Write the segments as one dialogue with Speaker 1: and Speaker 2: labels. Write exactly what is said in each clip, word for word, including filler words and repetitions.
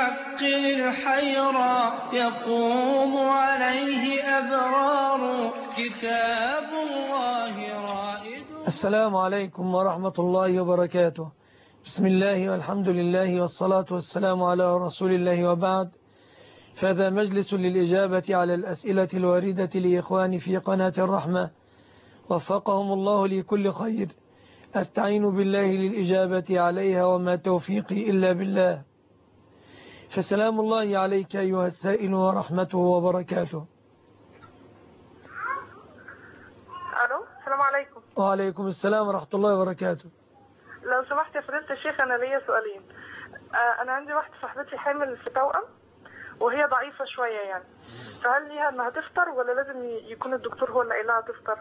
Speaker 1: عقل الحيرى يقوم عليه أبرار كتاب الله رائد.
Speaker 2: السلام عليكم ورحمة الله وبركاته. بسم الله والحمد لله والصلاة والسلام على رسول الله وبعد، فهذا مجلس للإجابة على الأسئلة الواردة لإخواني في قناة الرحمة وفقهم الله لكل خير. أستعين بالله للإجابة عليها وما توفيقي إلا بالله. فسلام الله عليك أيها السائل ورحمته وبركاته.
Speaker 3: الو السلام عليكم.
Speaker 2: وعليكم السلام ورحمة الله وبركاته.
Speaker 3: لو سمحت يا فضيلة الشيخ، انا ليا سؤالين. آه انا عندي واحده صاحبتي حامل في توأم وهي ضعيفه شويه يعني، فهل ليها انها تفطر ولا لازم يكون الدكتور هو اللي قايل لها تفطر؟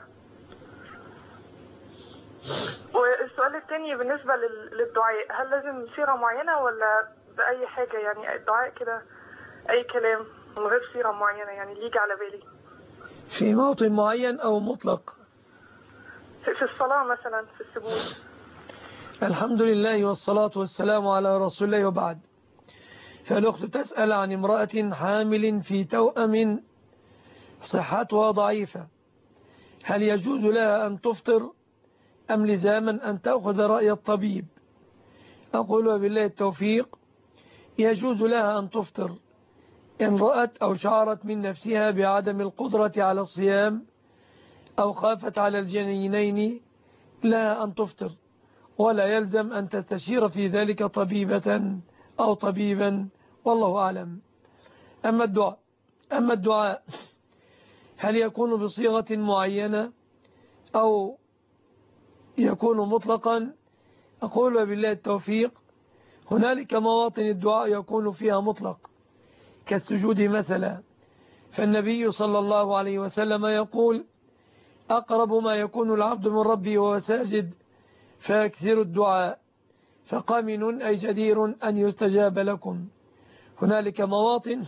Speaker 3: والسؤال الثاني بالنسبه للدعاء، هل لازم سيره معينه ولا باي حاجه؟ يعني الدعاء كده اي كلام من غير سيره معينه يعني اللي يجي على بالي.
Speaker 2: في موطن معين أو مطلق؟
Speaker 3: في الصلاة مثلا في السجود.
Speaker 2: الحمد لله والصلاة والسلام على رسول الله وبعد. فالأخت تسأل عن امرأة حامل في توأم صحتها ضعيفة، هل يجوز لها أن تفطر أم لزاما أن تأخذ رأي الطبيب؟ أقول وبالله التوفيق، يجوز لها أن تفطر إن رأت أو شعرت من نفسها بعدم القدرة على الصيام أو خافت على الجنينين لها أن تفطر، ولا يلزم أن تستشير في ذلك طبيبة أو طبيبا، والله أعلم. أما الدعاء أما الدعاء هل يكون بصيغة معينة أو يكون مطلقا؟ أقول وبالله التوفيق، هنالك مواطن الدعاء يكون فيها مطلق كالسجود مثلا، فالنبي صلى الله عليه وسلم يقول: أقرب ما يكون العبد من ربه وهو ساجد فيكثر الدعاء فقامن أي جدير أن يستجاب لكم. هنالك مواطن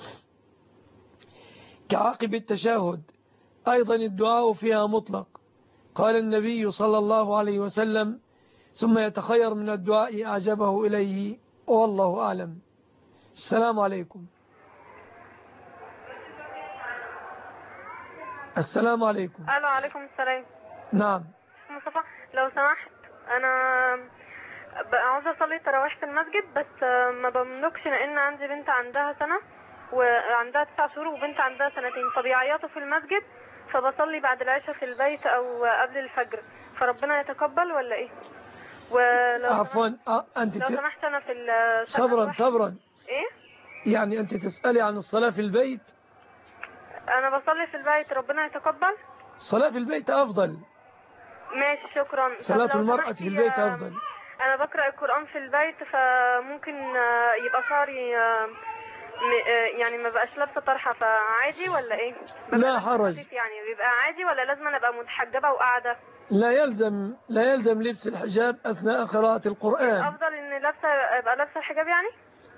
Speaker 2: كعقب التشهد أيضا الدعاء فيها مطلق، قال النبي صلى الله عليه وسلم: ثم يتخير من الدعاء أعجبه إليه، والله أعلم. السلام عليكم. السلام عليكم.
Speaker 3: الو عليكم السلام.
Speaker 2: نعم
Speaker 3: مصطفى، لو سمحت انا عاوزه اصلي التراويح في المسجد بس ما بملكش، لان عندي بنت عندها سنه وعندها تسع شهور وبنت عندها سنتين، فبيعيطوا في المسجد، فبصلي بعد العشاء في البيت او قبل الفجر، فربنا يتقبل ولا ايه؟ ولو
Speaker 2: عفوا أه أنت
Speaker 3: لو سمحت انا في
Speaker 2: صبرا صبرا
Speaker 3: ايه
Speaker 2: يعني أنت تسألي عن الصلاة في البيت؟
Speaker 3: انا بصلي في البيت، ربنا يتقبل.
Speaker 2: الصلاة في البيت أفضل.
Speaker 3: ماشي شكرا.
Speaker 2: صلاة المرأة في البيت أفضل.
Speaker 3: أنا بقرأ القرآن في البيت، فممكن يبقى شعري يعني ما بقاش لابسة طرحة، فعادي ولا إيه؟
Speaker 2: لا حرج.
Speaker 3: يعني بيبقى عادي ولا لازم أنا أبقى متحجبة وقاعدة؟
Speaker 2: لا يلزم لا يلزم لبس الحجاب أثناء قراءة القرآن.
Speaker 3: أفضل إن لابسة أبقى لابسة الحجاب يعني؟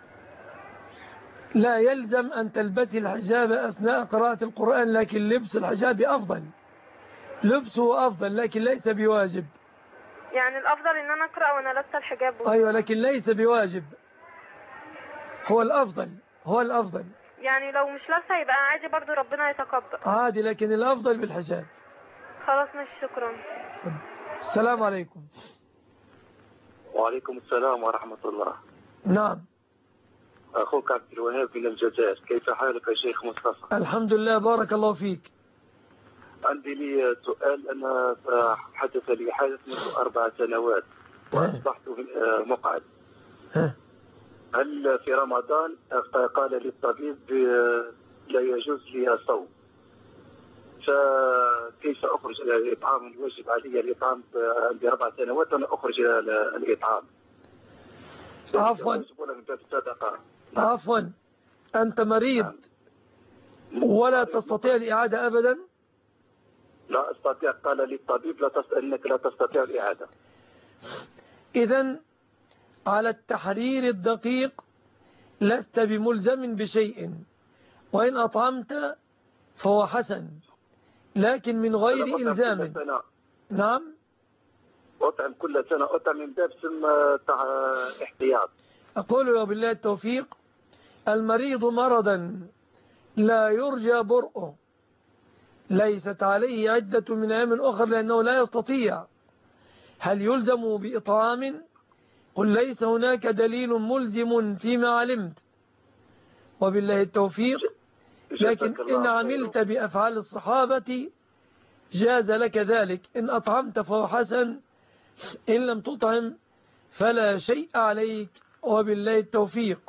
Speaker 2: لا يلزم أن تلبسي الحجاب أثناء قراءة القرآن، لكن لبس الحجاب أفضل، لبسه أفضل لكن ليس بواجب.
Speaker 3: يعني الأفضل إن أنا أقرأ وأنا لابسة الحجاب.
Speaker 2: أيوة لكن ليس بواجب، هو الأفضل هو الأفضل.
Speaker 3: يعني لو مش لابسة يبقى عادي برضو، ربنا يتقبل.
Speaker 2: عادي لكن الأفضل بالحجاب.
Speaker 3: خلاص ماشي شكرا.
Speaker 2: السلام عليكم.
Speaker 4: وعليكم السلام ورحمة الله.
Speaker 2: نعم
Speaker 4: أخوك عبد الوهاب من الجزائر، كيف حالك يا شيخ مصطفى؟
Speaker 2: الحمد لله بارك الله فيك.
Speaker 4: عندي لي سؤال. أنا حدث لي حادث منذ أربع سنوات وأصبحت مقعد. هل في رمضان قال لي الطبيب لا يجوز لي الصوم، فكيف أخرج إلى الإطعام؟ الواجب علي الإطعام، عندي أربع سنوات وأنا أخرج إلى الإطعام.
Speaker 2: عفوا عفوا أنت مريض ولا تستطيع الإعادة أبدا؟
Speaker 4: لا أستطيع، قال لي الطبيب لا تستطيع، أنك لا تستطيع الإعادة.
Speaker 2: إذن على التحرير الدقيق لست بملزم بشيء، وإن أطعمت فهو حسن لكن من غير إلزام. نعم
Speaker 4: أطعم كل سنة، أطعم من باب ثم احتياط.
Speaker 2: أقول وبالله التوفيق، المريض مرضا لا يرجى برؤه ليست عليه عدة من أيام أخرى لأنه لا يستطيع، هل يلزم بإطعام؟ قل ليس هناك دليل ملزم فيما علمت، وبالله التوفيق. لكن إن عملت بأفعال الصحابة جاز لك ذلك، إن أطعمت فهو حسن، إن لم تطعم فلا شيء عليك، وبالله التوفيق.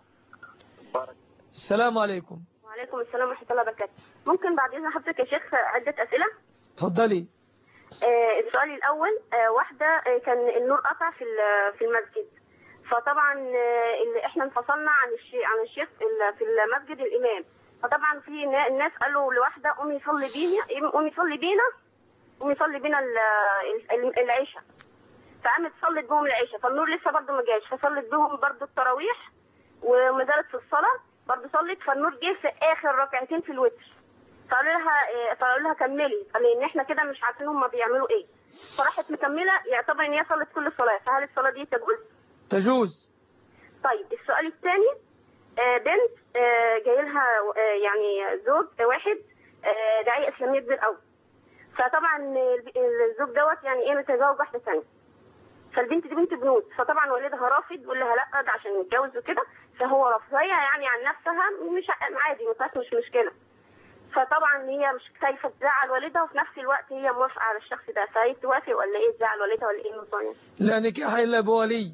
Speaker 2: السلام عليكم.
Speaker 5: وعليكم السلام ورحمة الله وبركاته. ممكن بعد إذن حضرتك يا شيخ عدة أسئلة؟
Speaker 2: تفضلي.
Speaker 5: آه السؤال الأول، آه واحدة آه كان النور قطع في في المسجد، فطبعا آه اللي احنا انفصلنا عن الشيخ عن الشيخ في المسجد الإمام، فطبعا في الناس قالوا لواحدة قومي صلي بينا قومي صلي بينا قومي صلي بينا العشاء، فقامت صلت بهم العشاء، فالنور لسه برضه ما جاش، فصلت بهم برضه التراويح وما زالت في الصلاة برضه صلت، فالنور جه في آخر ركعتين في الوتر، فقالوا لها فقالوا لها كملي، لان احنا كده مش عارفين هم بيعملوا ايه، فراحت مكمله، يعتبر ان هي صلت كل الصلاه، فهل الصلاه دي تجوز؟
Speaker 2: تجوز.
Speaker 5: طيب السؤال الثاني، بنت جاي لها يعني زوج واحد داعيه اسلاميه كبير قوي، فطبعا الزوج دوت يعني ايه متزوج واحده ثانيه، فالبنت دي بنت بنوت، فطبعا والدها رافض بيقول لها لا ده عشان نتجوز وكده، فهو رافض، هي يعني عن نفسها مش عادي مش مشكله، فطبعا هي مش خايفه تزعل والدها وفي نفس الوقت هي موافقه على الشخص ده، فهي توافق ولا ايه؟ تزعل والدها ولا ايه النظام؟
Speaker 2: لا نكاح الا بولي.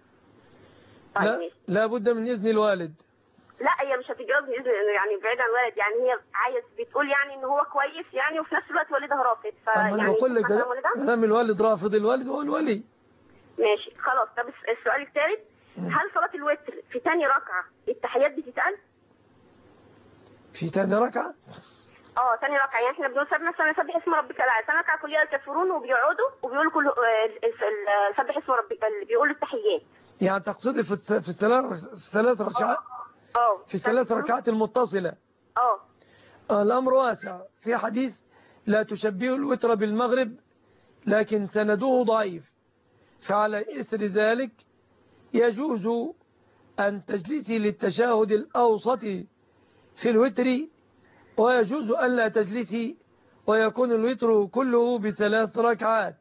Speaker 5: طيب
Speaker 2: لا, لا بد من اذن الوالد.
Speaker 5: لا هي مش هتتجوز باذن يعني بعيد عن الوالد، يعني هي عايز بتقول يعني ان هو كويس يعني، وفي نفس الوقت والدها رافض، فيعني
Speaker 2: انا بقول لك ما دام الوالد رافض الوالد هو الولي.
Speaker 5: ماشي خلاص. طب السؤال الثالث، هل صلاه الوتر في ثاني ركعه التحيات بتتقال؟ في
Speaker 2: ثاني ركعه؟
Speaker 5: اه ثاني ركعه، يعني احنا بنقول مثلا سبح اسم ربك الاعلى، ثاني ركعه كلها الكافرون وبيقعدوا وبيقولوا كل سبح اسم ربك اللي بيقولوا التحيات،
Speaker 2: يعني تقصدي في في الثلاث في الثلاث ركعات؟
Speaker 5: اه
Speaker 2: في الثلاث ركعات المتصله.
Speaker 5: اه
Speaker 2: الامر واسع، في حديث لا تشبهوا الوتر بالمغرب لكن سنده ضعيف، فعلى إثر ذلك يجوز أن تجلسي للتشاهد الأوسط في الوتر، ويجوز أن لا تجلسي ويكون الوتر كله بثلاث ركعات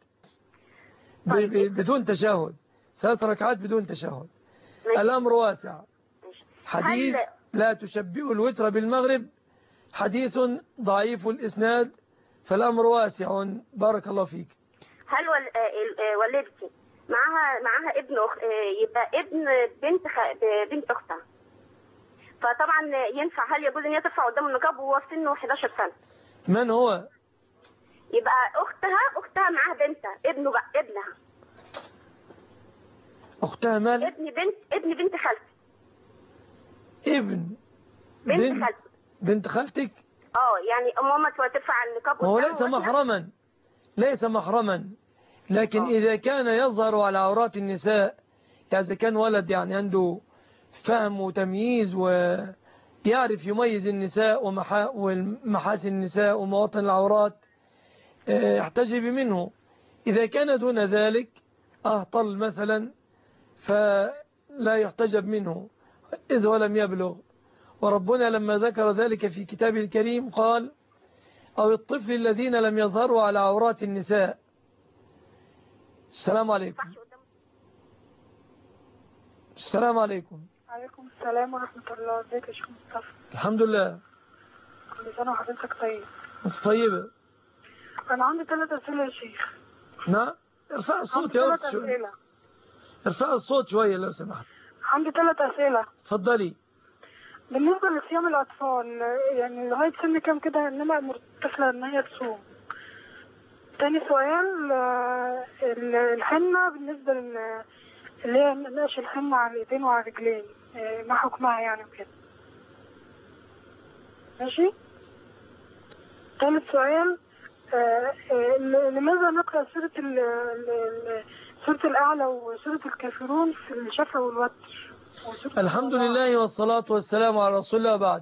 Speaker 2: بدون تشاهد، ثلاث ركعات بدون تشاهد. الأمر واسع. حديث لا تشبهوا الوتر بالمغرب حديث ضعيف الإسناد، فالأمر واسع. بارك الله فيك.
Speaker 5: هل والدتي معها معها ابن أخ... يبقى ابن بنت خ... بنت اختها، فطبعا ينفع هل يجوز ان هي ترفع قدام النقاب وهو في سنه احداشر سنه؟
Speaker 2: من هو؟
Speaker 5: يبقى اختها اختها معاها بنتها، ابنه بقى ابنها.
Speaker 2: اختها مال؟
Speaker 5: ابن بنت ابن بنت خالتي.
Speaker 2: ابن
Speaker 5: بنت, بنت خالتي.
Speaker 2: بنت خالتك؟
Speaker 5: اه يعني ماما ترفع النقاب
Speaker 2: هو ليس محرما، ليس محرما، لكن أوه. إذا كان يظهر على عورات النساء، يعني إذا كان ولد يعني عنده فهم وتمييز ويعرف يميز النساء ومحاسن النساء ومواطن العورات احتجب منه. إذا كان دون ذلك أهطل مثلا فلا يحتجب منه إذ ولم يبلغ. وربنا لما ذكر ذلك في كتابه الكريم قال أو الطفل الذين لم يظهروا على عورات النساء. السلام عليكم. السلام عليكم.
Speaker 6: عليكم السلام ورحمة الله. ازيك يا شيخ مصطفى؟
Speaker 2: الحمد لله.
Speaker 6: كل سنة وحضرتك طيب.
Speaker 2: انت طيبة.
Speaker 6: أنا عندي ثلاث أسئلة يا شيخ.
Speaker 2: نعم ارفع الصوت يا أخت شوية. ارفع الصوت شوية لو سمحت.
Speaker 6: عندي ثلاث أسئلة.
Speaker 2: اتفضلي.
Speaker 6: بالنسبة لصيام الأطفال يعني لغاية سن كام كده إنما الطفلة إن هي تصوم؟ تاني سؤال، الحنة بالنسبة اللي هي نقش الحنة على الإيدين وعلى الرجلين ما حكمها يعني وكده؟ ماشي. ثالث سؤال، لماذا نقرأ سورة سورة الأعلى وسورة الكافرون في الشفع والوتر؟
Speaker 2: الحمد لله والصلاة والسلام على رسول الله. بعد،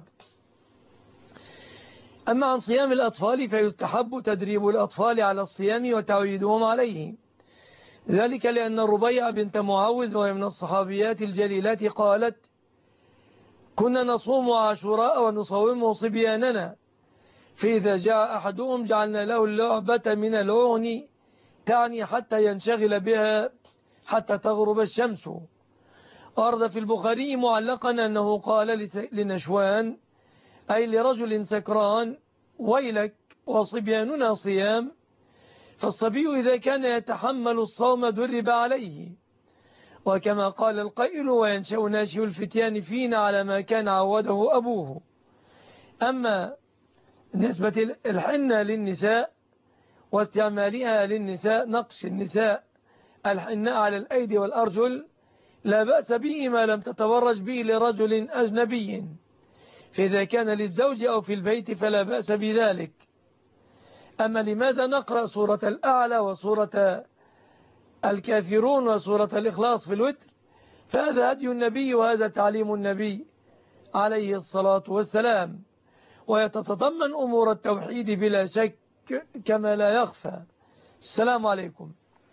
Speaker 2: أما عن صيام الأطفال فيستحب تدريب الأطفال على الصيام وتعويدهم عليه، ذلك لأن الربيع بنت معوذ وهي من الصحابيات الجليلات قالت كنا نصوم عاشوراء ونصومه صبياننا، فإذا جاء أحدهم جعلنا له اللعبة من العهن، تعني حتى ينشغل بها حتى تغرب الشمس. ورد في البخاري معلقا أنه قال لنشوان أي لرجل سكران: ويلك وصبياننا صيام. فالصبي إذا كان يتحمل الصوم درب عليه، وكما قال القائل: وينشأ ناشئ الفتيان فينا على ما كان عوده أبوه. أما نسبة الحنة للنساء واستعمالها للنساء، نقش النساء الحناء على الأيدي والأرجل، لا بأس به ما لم تتبرج به لرجل أجنبي، فإذا كان للزوج أو في البيت فلا بأس بذلك. أما لماذا نقرأ سورة الأعلى وسورة الكافرون وسورة الإخلاص في الوتر؟ فهذا هدي النبي وهذا تعليم النبي عليه الصلاة والسلام، ويتتضمن أمور التوحيد بلا شك كما لا يخفى. السلام عليكم.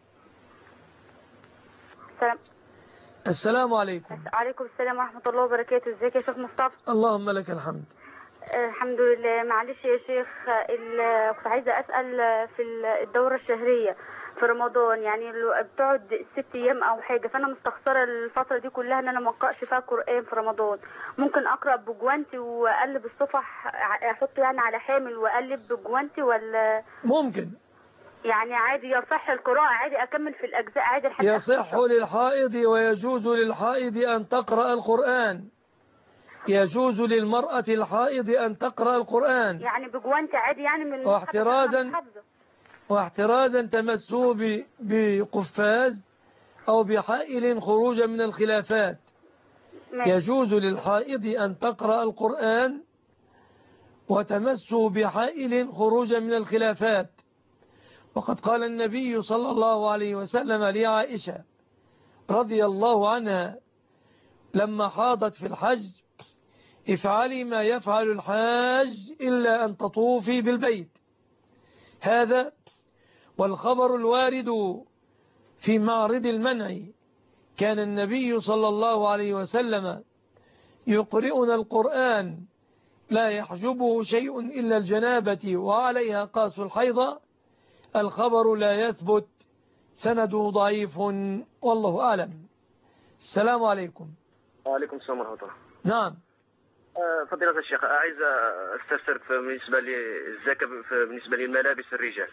Speaker 5: السلام
Speaker 2: السلام عليكم.
Speaker 5: عليكم السلام ورحمة الله وبركاته. ازيك يا شيخ مصطفى؟
Speaker 2: اللهم لك الحمد.
Speaker 5: الحمد لله. معلش يا شيخ، كنت عايزة أسأل في الدورة الشهرية في رمضان، يعني بتقعد ست أيام أو حاجة، فأنا مستخسرة الفترة دي كلها إن أنا ما أقرأش فيها قرآن في رمضان. ممكن أقرأ بجوانتي وأقلب الصفح، أحط يعني على حامل وأقلب بجوانتي ولا؟
Speaker 2: ممكن
Speaker 5: يعني عادي يصح القراءة عادي، أكمل في الأجزاء عادي الحاجة.
Speaker 2: يصح للحائض ويجوز للحائض أن تقرأ القرآن، يجوز للمرأة الحائض أن تقرأ القرآن
Speaker 5: يعني بجوانتي عادي، يعني من
Speaker 2: واحترازا واحترازا تمسه بقفاز أو بحائل خروجا من الخلافات. يجوز للحائض أن تقرأ القرآن وتمسه بحائل خروجا من الخلافات. وقد قال النبي صلى الله عليه وسلم لعائشة رضي الله عنها لما حاضت في الحج: افعلي ما يفعل الحاج إلا أن تطوفي بالبيت. هذا والخبر الوارد في معرض المنع: كان النبي صلى الله عليه وسلم يقرئنا القرآن لا يحجبه شيء إلا الجنابة وعليها قاس الحيضة. الخبر لا يثبت، سنده ضعيف، والله أعلم. السلام عليكم.
Speaker 7: وعليكم السلام ورحمة الله.
Speaker 2: نعم.
Speaker 7: فضيلة الشيخ، عايز استفسر بالنسبة للزكاة بالنسبة للملابس الرجال،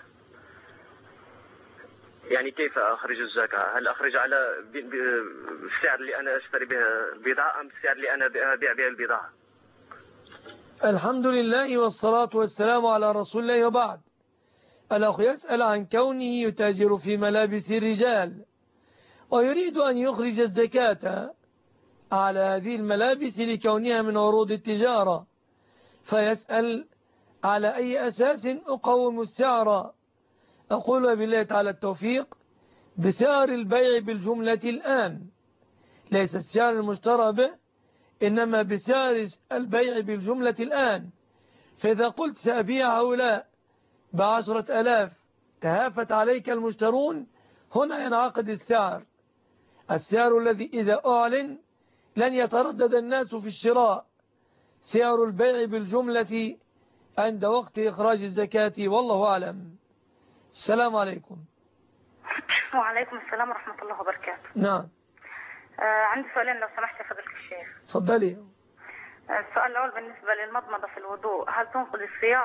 Speaker 7: يعني كيف أخرج الزكاة؟ هل أخرج على السعر اللي أنا أشتري بها البضاعة أم السعر اللي أنا أبيع بها البضاعة؟
Speaker 2: الحمد لله والصلاة والسلام على رسول الله، وبعد. الأخ يسأل عن كونه يتاجر في ملابس الرجال ويريد أن يخرج الزكاة على هذه الملابس لكونها من عروض التجارة، فيسأل على أي أساس أقوم السعر؟ أقول بالله تعالى التوفيق: بسعر البيع بالجملة الآن، ليس السعر المشترى به، إنما بسعر البيع بالجملة الآن. فإذا قلت سأبيع هؤلاء بعشرة ألاف تهافت عليك المشترون، هنا ينعقد السعر، السعر الذي إذا أعلن لن يتردد الناس في الشراء، سعر البيع بالجملة عند وقت إخراج الزكاة، والله أعلم. السلام عليكم.
Speaker 8: وعليكم السلام ورحمة الله وبركاته.
Speaker 2: نعم.
Speaker 8: آه عندي سؤالين لو سمحت يا فضيلة الشيخ.
Speaker 2: تفضلي.
Speaker 8: آه السؤال الأول بالنسبة للمضمضة في الوضوء، هل تنقض الصيام؟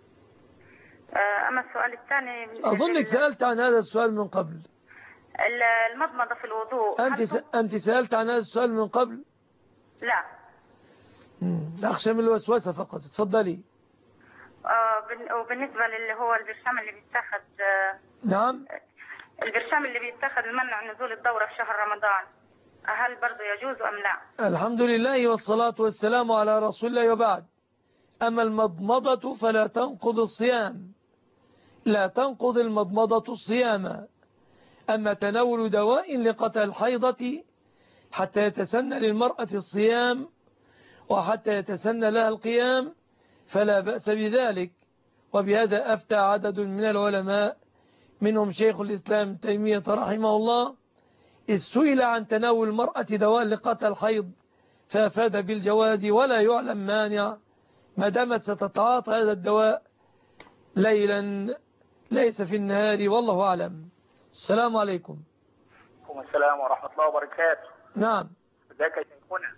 Speaker 8: آه أما السؤال الثاني،
Speaker 2: أظنك سألت عن هذا السؤال من قبل.
Speaker 8: المضمضة في الوضوء،
Speaker 2: أنت, س... أنت سألت عن هذا السؤال من قبل؟
Speaker 8: لا.
Speaker 2: أخشى من الوسوسة فقط. تفضلي.
Speaker 8: آه وبالنسبة للي هو البرشام اللي بيتاخد، آه
Speaker 2: نعم،
Speaker 8: البرشام اللي بيتاخد لمنع نزول الدورة في شهر رمضان، هل برضه يجوز أم لا؟
Speaker 2: الحمد لله والصلاة والسلام على رسول الله، وبعد. أما المضمضة فلا تنقض الصيام، لا تنقض المضمضة الصيام. أما تناول دواء لقطع الحيضة حتى يتسنى للمرأة الصيام وحتى يتسنى لها القيام فلا بأس بذلك، وبهذا أفتى عدد من العلماء منهم شيخ الإسلام تيمية رحمه الله، إذ سئل عن تناول المرأة دواء لقطع الحيض فأفاد بالجواز ولا يعلم مانع ما دامت ستتعاطى هذا الدواء ليلا ليس في النهار، والله أعلم. السلام عليكم.
Speaker 9: وعليكم السلام ورحمة الله وبركاته.
Speaker 2: نعم.
Speaker 9: ازيك يا شيخنا؟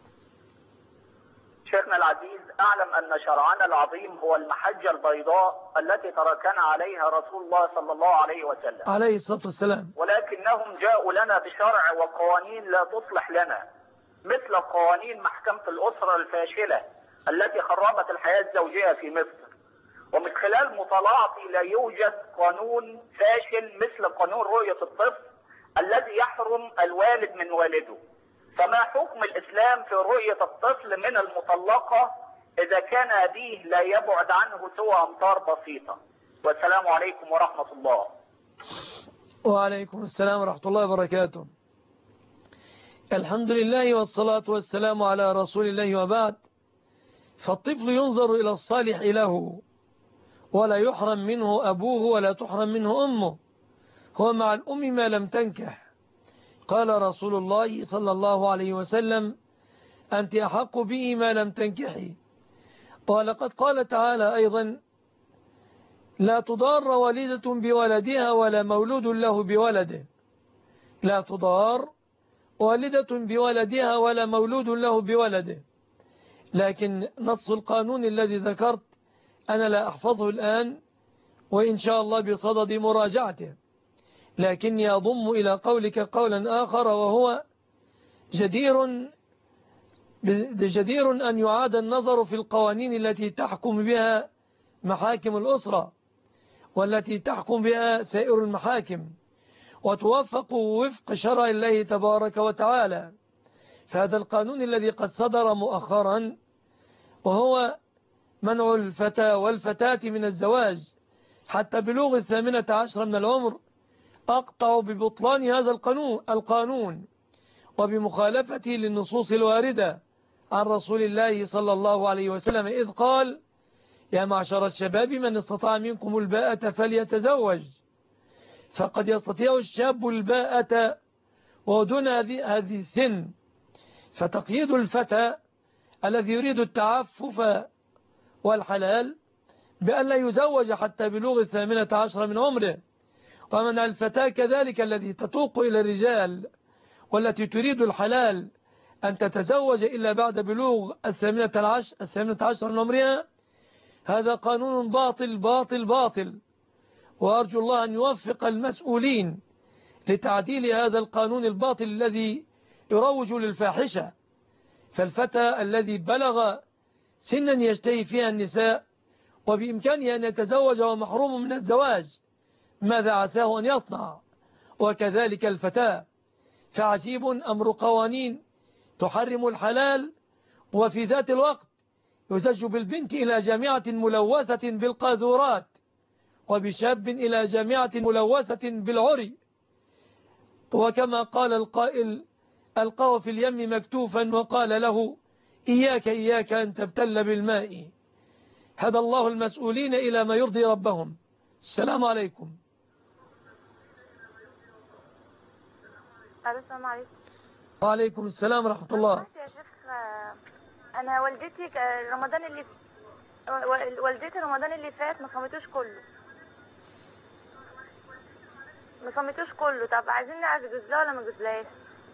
Speaker 9: شيخنا العزيز، أعلم أن شرعنا العظيم هو المحجة البيضاء التي تركنا عليها رسول الله صلى الله عليه وسلم
Speaker 2: عليه الصلاة والسلام،
Speaker 9: ولكنهم جاءوا لنا بشرع وقوانين لا تصلح لنا، مثل قوانين محكمة الأسرة الفاشلة التي خربت الحياة الزوجية في مصر. ومن خلال مطالعتي لا يوجد قانون فاشل مثل قانون رؤية الطفل الذي يحرم الوالد من والده. فما حكم الإسلام في رؤية الطفل من المطلقة إذا كان أبيه لا يبعد عنه سوى أمتار بسيطة؟ والسلام عليكم ورحمة الله.
Speaker 2: وعليكم السلام ورحمة الله وبركاته. الحمد لله والصلاة والسلام على رسول الله، وبعد. فالطفل ينظر إلى الصالح له ولا يحرم منه أبوه ولا تحرم منه أمه، هو مع الأم ما لم تنكح. قال رسول الله صلى الله عليه وسلم: أنت أحق به ما لم تنكحي. ولقد قال تعالى أيضا: لا تضار والدة بولدها ولا مولود له بولده. لا تضار والدة بولدها ولا مولود له بولده. لكن نص القانون الذي ذكرت أنا لا أحفظه الآن، وإن شاء الله بصدد مراجعته، لكني أضم إلى قولك قولا آخر، وهو جدير جدير أن يعاد النظر في القوانين التي تحكم بها محاكم الأسرة والتي تحكم بها سائر المحاكم، وتوفق وفق شرع الله تبارك وتعالى. فهذا القانون الذي قد صدر مؤخرا، وهو منع الفتى والفتاة من الزواج حتى بلوغ الثامنة عشر من العمر، أقطع ببطلان هذا القانون القانون وبمخالفته للنصوص الواردة عن رسول الله صلى الله عليه وسلم، إذ قال: يا معشر الشباب من استطاع منكم الباءة فليتزوج. فقد يستطيع الشاب الباءة ودون هذه السن. فتقييد الفتى الذي يريد التعفف والحلال بأن لا يزوج حتى بلوغ الثامنة عشر من عمره، ومن الفتاة كذلك الذي تتوق إلى الرجال والتي تريد الحلال أن تتزوج إلا بعد بلوغ الثامنة عشر, الثامنة عشر من عمرها، هذا قانون باطل باطل باطل. وأرجو الله أن يوفق المسؤولين لتعديل هذا القانون الباطل الذي يروج للفاحشة. فالفتى الذي بلغ سنا يشتهي فيها النساء وبإمكانه أن يتزوج ومحروم من الزواج، ماذا عساه أن يصنع؟ وكذلك الفتاة. فعجيب أمر قوانين تحرم الحلال وفي ذات الوقت يزج بالبنت إلى جامعة ملوثة بالقاذورات، وبشاب إلى جامعة ملوثة بالعري. وكما قال القائل: ألقاه في اليم مكتوفا وقال له: إياك إياك أن تبتل بالماء. هدى الله المسؤولين إلى ما يرضي ربهم. السلام عليكم.
Speaker 8: السلام عليكم.
Speaker 2: وعليكم السلام ورحمة الله.
Speaker 8: يا شيخ، أنا والدتي رمضان اللي والدتي رمضان اللي فات ما صمتوش كله ما صمتوش كله طب عايزين نعرف جزلها ولا ما جزلهاش؟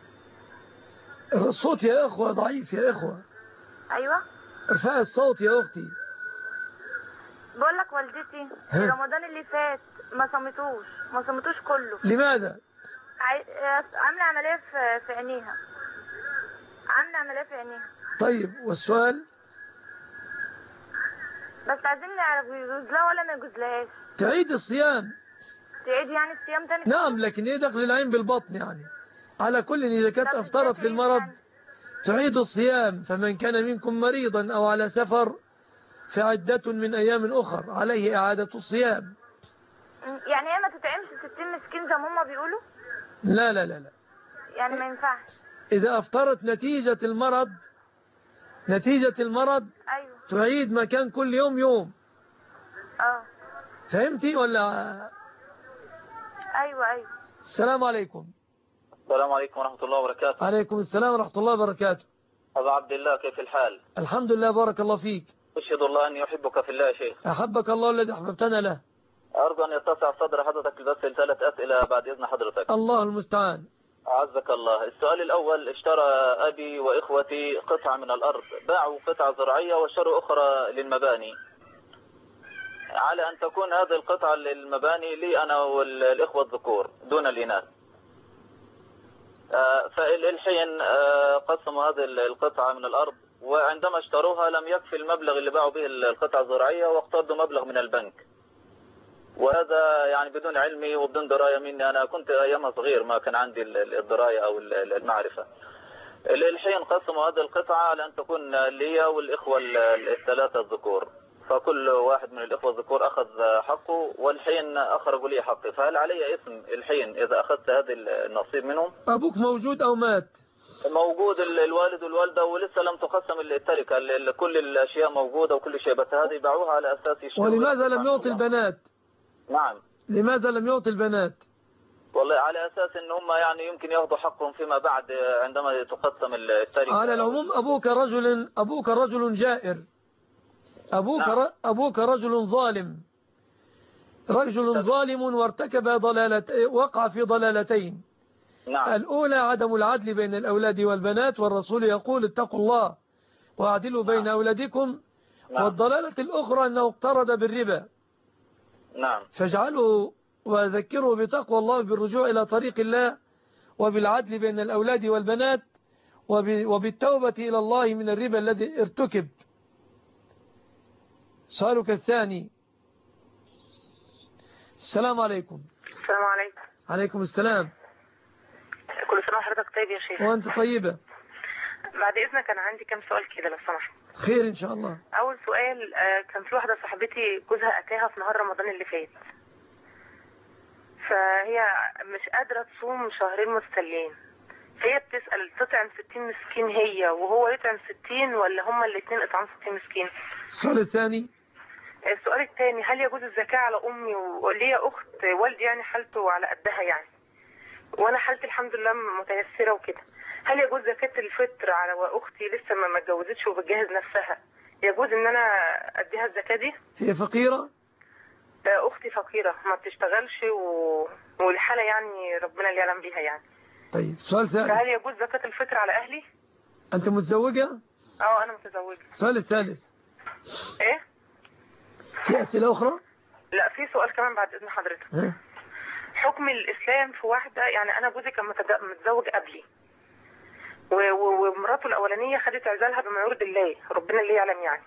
Speaker 2: الصوت يا أخوة ضعيف يا أخوة.
Speaker 8: أيوة،
Speaker 2: ارفع الصوت يا أختي.
Speaker 8: بقول لك والدتي رمضان اللي فات ما صمتوش ما صمتوش كله.
Speaker 2: لماذا؟
Speaker 8: عاي... عامله عمليه في في عينيها عامله عمليه في عينيها.
Speaker 2: طيب، والسؤال؟
Speaker 8: بس عايزين نعرف يجوز لها ولا ما يجوزلهاش.
Speaker 2: تعيد الصيام.
Speaker 8: تعيد يعني الصيام تاني؟
Speaker 2: نعم، لكن ايه دخل العين بالبطن يعني؟ على كل إذا كانت أفطرت في المرض تعيد الصيام. فمن كان منكم مريضا أو على سفر فعدة من أيام أخر عليه إعادة الصيام.
Speaker 8: يعني هي ما تتعمش ستين مسكين زي ما هم بيقولوا؟
Speaker 2: لا لا لا لا،
Speaker 8: يعني ما ينفعش.
Speaker 2: إذا أفطرت نتيجة المرض نتيجة المرض
Speaker 8: أيوة.
Speaker 2: تعيد مكان كل يوم يوم.
Speaker 8: اه
Speaker 2: فهمتي ولا؟
Speaker 8: أيوة أيوة.
Speaker 2: السلام عليكم.
Speaker 9: السلام عليكم ورحمة الله وبركاته.
Speaker 2: عليكم السلام ورحمة الله وبركاته.
Speaker 10: أبا عبد الله كيف الحال؟
Speaker 2: الحمد لله بارك الله فيك.
Speaker 10: أشهد الله أني أحبك في الله يا شيخ.
Speaker 2: أحبك الله الذي أحببتنا له.
Speaker 10: أرجو أن يتسع صدر حضرتك بس ثلاث أسئلة بعد إذن حضرتك.
Speaker 2: الله المستعان.
Speaker 10: أعزك الله. السؤال الأول: اشترى أبي وإخوتي قطعة من الأرض، باعوا قطعة زراعية واشتروا أخرى للمباني، على أن تكون هذه القطعة للمباني لي أنا والإخوة الذكور دون الإناث. فالحين قسموا هذه القطعة من الأرض، وعندما اشتروها لم يكفي المبلغ اللي باعوا به القطعة الزراعية واقترضوا مبلغ من البنك، وهذا يعني بدون علمي وبدون دراية مني. أنا كنت أيامها صغير ما كان عندي الدراية أو المعرفة. الحين قسموا هذه القطعة على أن تكون لي والإخوة الثلاثة الذكور، فكل واحد من الإخوة الذكور أخذ حقه، والحين أخرجوا لي حقي. فهل علي اسم الحين إذا أخذت هذا النصيب منهم؟
Speaker 2: أبوك موجود أو مات؟
Speaker 10: موجود الوالد والوالدة، ولسه لم تقسم التركة. كل الأشياء موجودة وكل شيء، بس هذه باعوها على أساس يشتروا.
Speaker 2: ولماذا لم يعطي البنات؟
Speaker 10: نعم.
Speaker 2: لماذا لم يعطي البنات؟
Speaker 10: والله على أساس إن هم يعني يمكن ياخذوا حقهم فيما بعد عندما تقسم التركة.
Speaker 2: على العموم أبوك رجل أبوك رجل جائر. أبوك نعم. أبوك رجل ظالم. رجل ظالم وارتكب ضلالة، وقع في ضلالتين.
Speaker 10: نعم.
Speaker 2: الأولى عدم العدل بين الأولاد والبنات، والرسول يقول اتقوا الله واعدلوا بين نعم. أولادكم. نعم. والضلالة الأخرى أنه اقترض بالربا.
Speaker 10: نعم.
Speaker 2: فاجعلوا وذكروا بتقوى الله بالرجوع إلى طريق الله وبالعدل بين الأولاد والبنات وبالتوبة إلى الله من الربا الذي ارتكب. سؤالك الثاني. السلام عليكم.
Speaker 11: السلام عليكم.
Speaker 2: عليكم السلام.
Speaker 11: كل سنة وحضرتك طيب يا شيخ.
Speaker 2: وأنت طيبة.
Speaker 11: بعد إذنك أنا عندي كم سؤال كده لو سمحت.
Speaker 2: خير إن شاء الله.
Speaker 11: أول سؤال، كان في واحدة صاحبتي جوزها أتاها في نهار رمضان اللي فات، فهي مش قادرة تصوم شهرين متتاليين، فهي بتسأل تطعم ستين مسكين هي وهو يطعم ستين، ولا هما الاثنين اطعام ستين مسكين؟
Speaker 2: السؤال الثاني.
Speaker 11: السؤال الثاني: هل يجوز الزكاة على أمي وليا أخت والدي يعني حالته على قدها يعني، وأنا حالتي الحمد لله متيسرة وكده، هل يجوز زكاة الفطر على أختي لسه ما اتجوزتش وبتجهز نفسها، يجوز إن أنا أديها الزكاة دي؟
Speaker 2: هي فقيرة؟
Speaker 11: أختي فقيرة ما بتشتغلش و... والحالة يعني ربنا اللي يعلم بيها يعني.
Speaker 2: طيب سؤال ثالث:
Speaker 11: فهل يجوز زكاة الفطر على أهلي؟
Speaker 2: أنت متزوجة؟
Speaker 11: أه أنا متزوجة.
Speaker 2: السؤال الثالث.
Speaker 11: إيه؟
Speaker 2: في أسئلة أخرى؟
Speaker 11: لا في سؤال كمان بعد إذن حضرتك.
Speaker 2: ها؟
Speaker 11: حكم الإسلام في واحدة، يعني أنا جوزي كان متزوج قبلي ومراته الأولانية خدت عزالها بما يرضي الله، ربنا اللي يعلم يعني،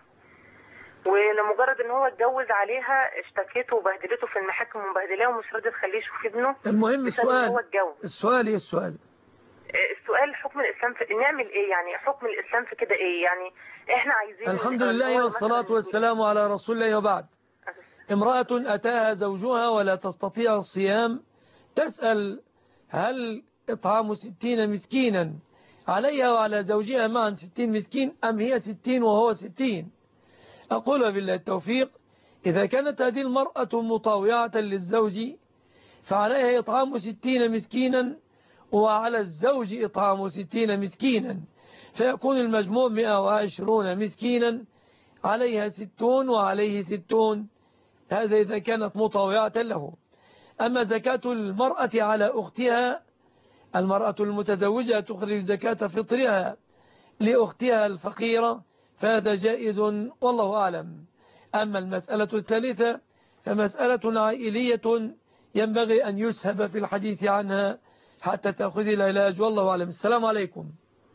Speaker 11: ولمجرد ان هو اتجوز عليها اشتكيته وبهدلته في المحاكم ومبهدلاه ومش راضيه تخليه يشوف ابنه.
Speaker 2: المهم السؤال
Speaker 11: هو اتجوز.
Speaker 2: السؤال ايه السؤال؟
Speaker 11: السؤال حكم الإسلام في نعمل ايه يعني، حكم الإسلام في كده ايه يعني، احنا عايزين.
Speaker 2: الحمد لله والصلاة والسلام على رسول الله. وبعد: امرأة أتاها زوجها ولا تستطيع الصيام، تسأل هل إطعام ستين مسكينا عليها وعلى زوجها معا ستين مسكين، أم هي ستين وهو ستين؟ أقول بالله التوفيق: إذا كانت هذه المرأة مطاوعة للزوج فعليها إطعام ستين مسكينا، وعلى الزوج إطعام ستين مسكينا، فيكون المجموع مئة وعشرون مسكينا، عليها ستون وعليه ستون. هذا إذا كانت مطاوعة له. أما زكاة المرأة على أختها، المرأة المتزوجة تخرج زكاة فطرها لأختها الفقيرة، فهذا جائز والله أعلم. أما المسألة الثالثة فمسألة عائلية ينبغي أن يسهب في الحديث عنها حتى تأخذ العلاج والله أعلم. السلام عليكم.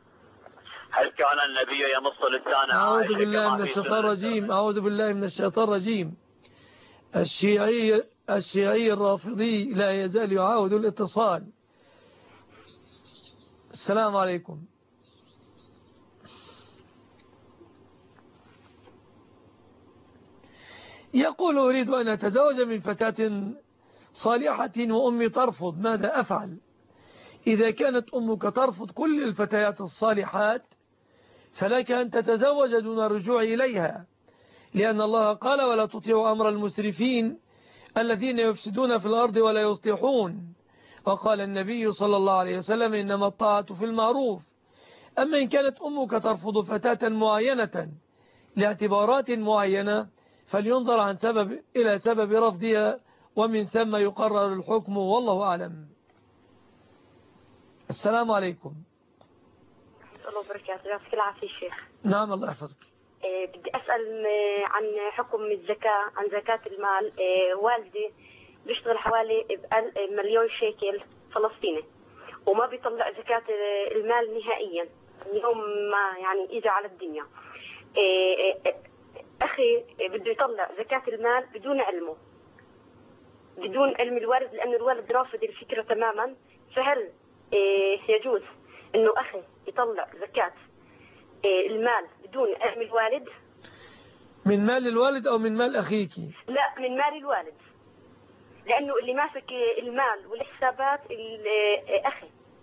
Speaker 12: هل كان النبي يمص لسان
Speaker 2: أعوذ بالله من الشيطان الرجيم أعوذ بالله من الشيطان الرجيم. الشيعي الشيعي الرافضي لا يزال يعاود الاتصال. السلام عليكم. يقول: أريد أن أتزوج من فتاة صالحة وأمي ترفض، ماذا أفعل؟ إذا كانت أمك ترفض كل الفتيات الصالحات فلك أن تتزوج دون الرجوع إليها، لأن الله قال: ولا تطيعوا أمر المسرفين الذين يفسدون في الأرض ولا يصلحون. وقال النبي صلى الله عليه وسلم: إنما الطاعة في المعروف. أما إن كانت أمك ترفض فتاة معينة لاعتبارات معينة فلينظر عن سبب إلى سبب رفضها ومن ثم يقرر الحكم والله أعلم. السلام عليكم.
Speaker 13: الله وبركاته. يعطيك العافية شيخ.
Speaker 2: نعم الله يحفظك.
Speaker 13: إيه بدي أسأل عن حكم الزكاة، عن زكاة المال. إيه والدي بيشتغل حوالي مليون شيكل فلسطيني وما بيطلع زكاة المال نهائيا يوم ما يعني إجا على الدنيا. إيه أخي بده يطلع زكاة المال بدون علمه، بدون علم الوالد، لأن الوالد رافض الفكرة تماما. فهل إيه يجوز إنه أخي يطلع زكاة إيه المال بدون علم الوالد؟
Speaker 2: من مال الوالد أو من مال أخيك؟
Speaker 13: لا من مال الوالد، لأنه اللي ماسك المال والحسابات أخي.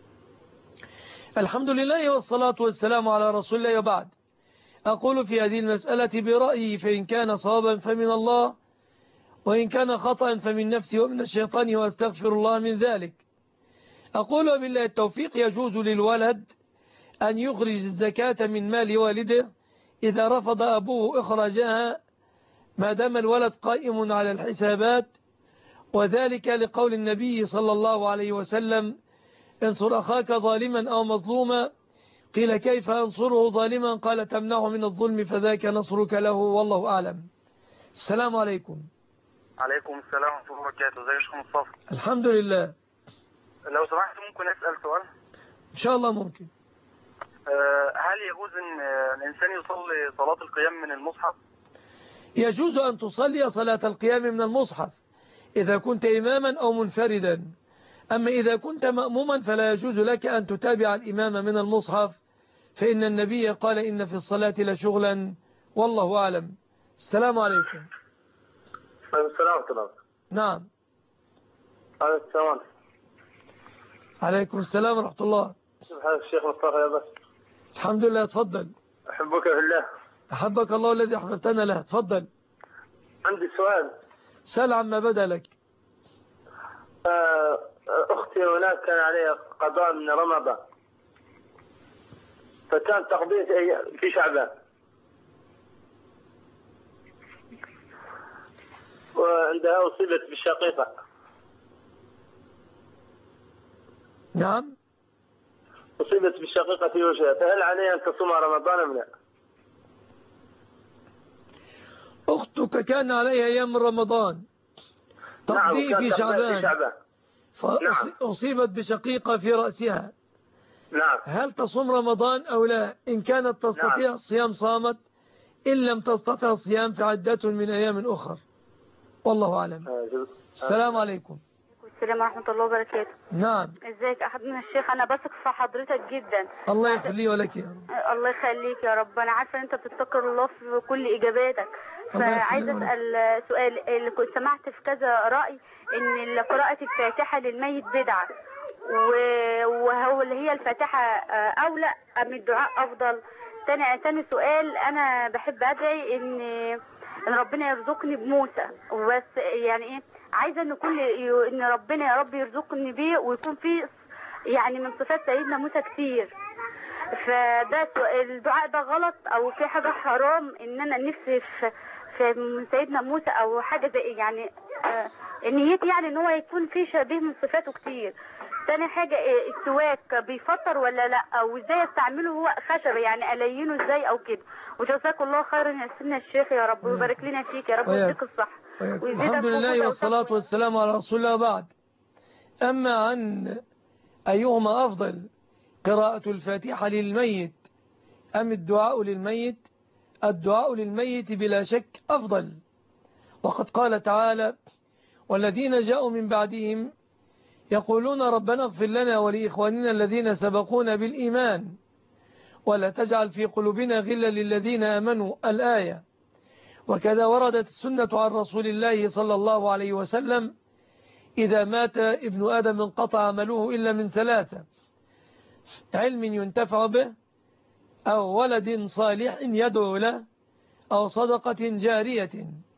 Speaker 2: الحمد لله والصلاة والسلام على رسول الله وبعد. أقول في هذه المسألة برأيي، فإن كان صوابا فمن الله، وإن كان خطأ فمن نفسي ومن الشيطان، وأستغفر الله من ذلك. أقول وبالله التوفيق يجوز للولد أن يخرج الزكاة من مال والده إذا رفض أبوه إخراجها ما دام الولد قائم على الحسابات، وذلك لقول النبي صلى الله عليه وسلم: انصر أخاك ظالما أو مظلوما. قيل: كيف أنصره ظالما؟ قال: تمنعه من الظلم فذاك نصرك له، والله أعلم. السلام عليكم.
Speaker 14: عليكم السلام ورحمة الله وبركاته. ازيك يا شيخ مصطفى؟
Speaker 2: الحمد لله.
Speaker 14: لو سمحت ممكن أسأل سؤال؟
Speaker 2: إن شاء الله ممكن.
Speaker 14: هل يجوز أن الإنسان يصلي صلاة القيام من المصحف؟
Speaker 2: يجوز أن تصلي صلاة القيام من المصحف إذا كنت إماما أو منفردا. أما إذا كنت مأموما فلا يجوز لك أن تتابع الإمام من المصحف، فإن النبي قال: إن في الصلاة لشغلا، والله أعلم. السلام عليكم.
Speaker 15: السلام عليكم.
Speaker 2: نعم.
Speaker 15: عليكم السلام.
Speaker 2: عليكم السلام ورحمة الله.
Speaker 15: كيف حالك الشيخ مصطفى يا بس؟
Speaker 2: الحمد لله. تفضل.
Speaker 15: أحبك في الله.
Speaker 2: أحبك الله الذي أحببتنا له. تفضل.
Speaker 15: عندي سؤال.
Speaker 2: سأل عما بدا لك.
Speaker 15: أختي هناك كان عليها قضاء من رمضان، فكان تقضيه في شعبان، وعندها أصيبت بالشقيقة.
Speaker 2: نعم.
Speaker 15: أصيبت بالشقيقة في وجهها، فهل عليها أن تصوم رمضان أم لا؟
Speaker 2: أختك كان عليها أيام رمضان تقضي
Speaker 15: نعم
Speaker 2: في شعبان,
Speaker 15: شعبان.
Speaker 2: فأصيبت بشقيقة في رأسها.
Speaker 15: نعم.
Speaker 2: هل تصوم رمضان أو لا؟ إن كانت تستطيع نعم. الصيام صامت، إن لم تستطيع الصيام فعدة من أيام أخر، والله أعلم. السلام عليكم.
Speaker 8: السلام ورحمة الله وبركاته.
Speaker 2: نعم.
Speaker 8: ازيك يا حضرتك الشيخ؟ انا بثق في حضرتك جدا.
Speaker 2: الله يخليه ولك يا رب.
Speaker 8: الله يخليك يا رب. انا عارفه ان انت بتتقي الله في كل اجاباتك. فعايزه اسال سؤال. اللي كنت سمعت في كذا راي ان قراءه الفاتحه للميت بدعه، وهو اللي هي الفاتحه اولى ام الدعاء افضل؟ تاني تاني سؤال، انا بحب ادعي ان ان ربنا يرزقني بموسى، وبس يعني ايه، عايزه ان كل ان ربنا يا رب يرزقني بيه ويكون فيه يعني من صفات سيدنا موسى كتير. فده الدعاء ده غلط او في حاجه حرام ان انا نفسي في في سيدنا موسى او حاجه زي يعني آه نيتي يعني ان هو يكون فيه شبيه من صفاته كتير. تاني حاجه السواك بيفطر ولا لا، وازاي استعمله هو خشب يعني الينه ازاي او كده. وجزاك الله خيرا يا سيدنا الشيخ يا رب، ويبارك لنا فيك يا رب ويديك الصحه.
Speaker 2: الحمد لله والصلاة والسلام على رسول الله. بعد، أما عن أيهما أفضل، قراءة الفاتحة للميت أم الدعاء للميت؟ الدعاء للميت بلا شك أفضل، وقد قال تعالى: والذين جاءوا من بعدهم يقولون ربنا اغفر لنا ولإخواننا الذين سبقونا بالإيمان ولا تجعل في قلوبنا غلا للذين آمنوا، الآية. وكذا وردت السنة عن رسول الله صلى الله عليه وسلم: إذا مات ابن آدم انقطع عمله إلا من ثلاثة: علم ينتفع به، أو ولد صالح يدعو له، أو صدقة جارية.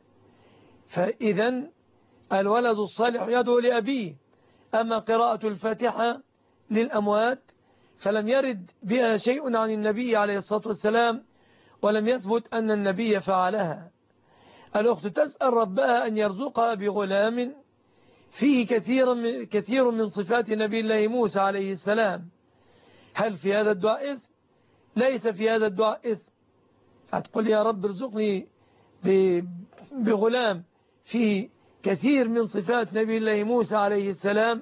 Speaker 2: فإذا الولد الصالح يدعو لأبيه. أما قراءة الفاتحة للأموات فلم يرد بها شيء عن النبي عليه الصلاة والسلام، ولم يثبت أن النبي فعلها. الأخت تسأل ربها أن يرزقها بغلام فيه كثير من, كثير من صفات نبي الله موسى عليه السلام. هل في هذا الدعاء إثم؟ ليس في هذا الدعاء إثم. هتقول يا رب ارزقني بغلام فيه كثير من صفات نبي الله موسى عليه السلام،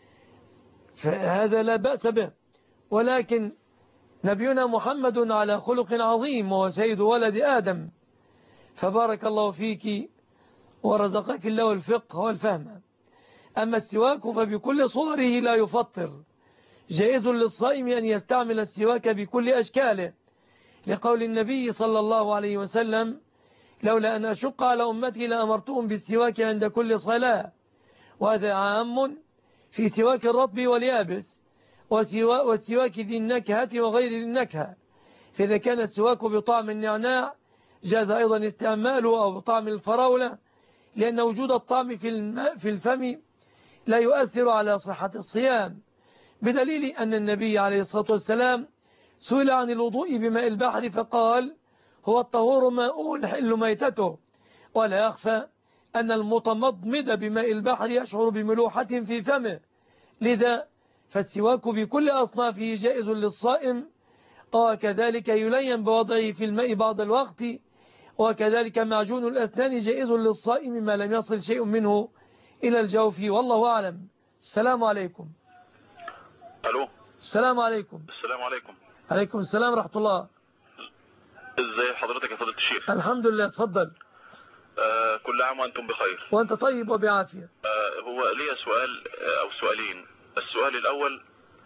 Speaker 2: فهذا لا بأس به. ولكن نبينا محمد على خلق عظيم وهو سيد ولد آدم، فبارك الله فيك ورزقك الله الفقه والفهم. أما السواك فبكل صوره لا يفطر، جائز للصائم أن يستعمل السواك بكل أشكاله، لقول النبي صلى الله عليه وسلم: لولا أن أشق على أمتي لأمرتهم بالسواك عند كل صلاة. وهذا عام في سواك الرطب واليابس، والسواك ذي النكهة وغير ذي النكهة. فإذا كان السواك بطعم النعناع جاز أيضا استعماله، أو بطعم الفراولة، لأن وجود الطعم في الفم لا يؤثر على صحة الصيام، بدليل أن النبي عليه الصلاة والسلام سئل عن الوضوء بماء البحر فقال: هو الطهور ماء الحل ميتته. ولا يخفى أن المتمضمض بماء البحر يشعر بملوحة في فمه، لذا فالسواك بكل أصنافه جائز للصائم، وكذلك يلين بوضعه في الماء بعض الوقت، وكذلك معجون الأسنان جائز للصائم ما لم يصل شيء منه إلى الجوف، والله أعلم. السلام عليكم.
Speaker 16: ألو.
Speaker 2: السلام عليكم.
Speaker 16: السلام عليكم.
Speaker 2: عليكم السلام ورحمة الله.
Speaker 16: ازاي حضرتك يا فضيلة الشيخ؟
Speaker 2: الحمد لله، اتفضل.
Speaker 16: آه كل عام وأنتم بخير.
Speaker 2: وأنت طيب وبعافية.
Speaker 16: آه هو لي سؤال آه أو سؤالين. السؤال الأول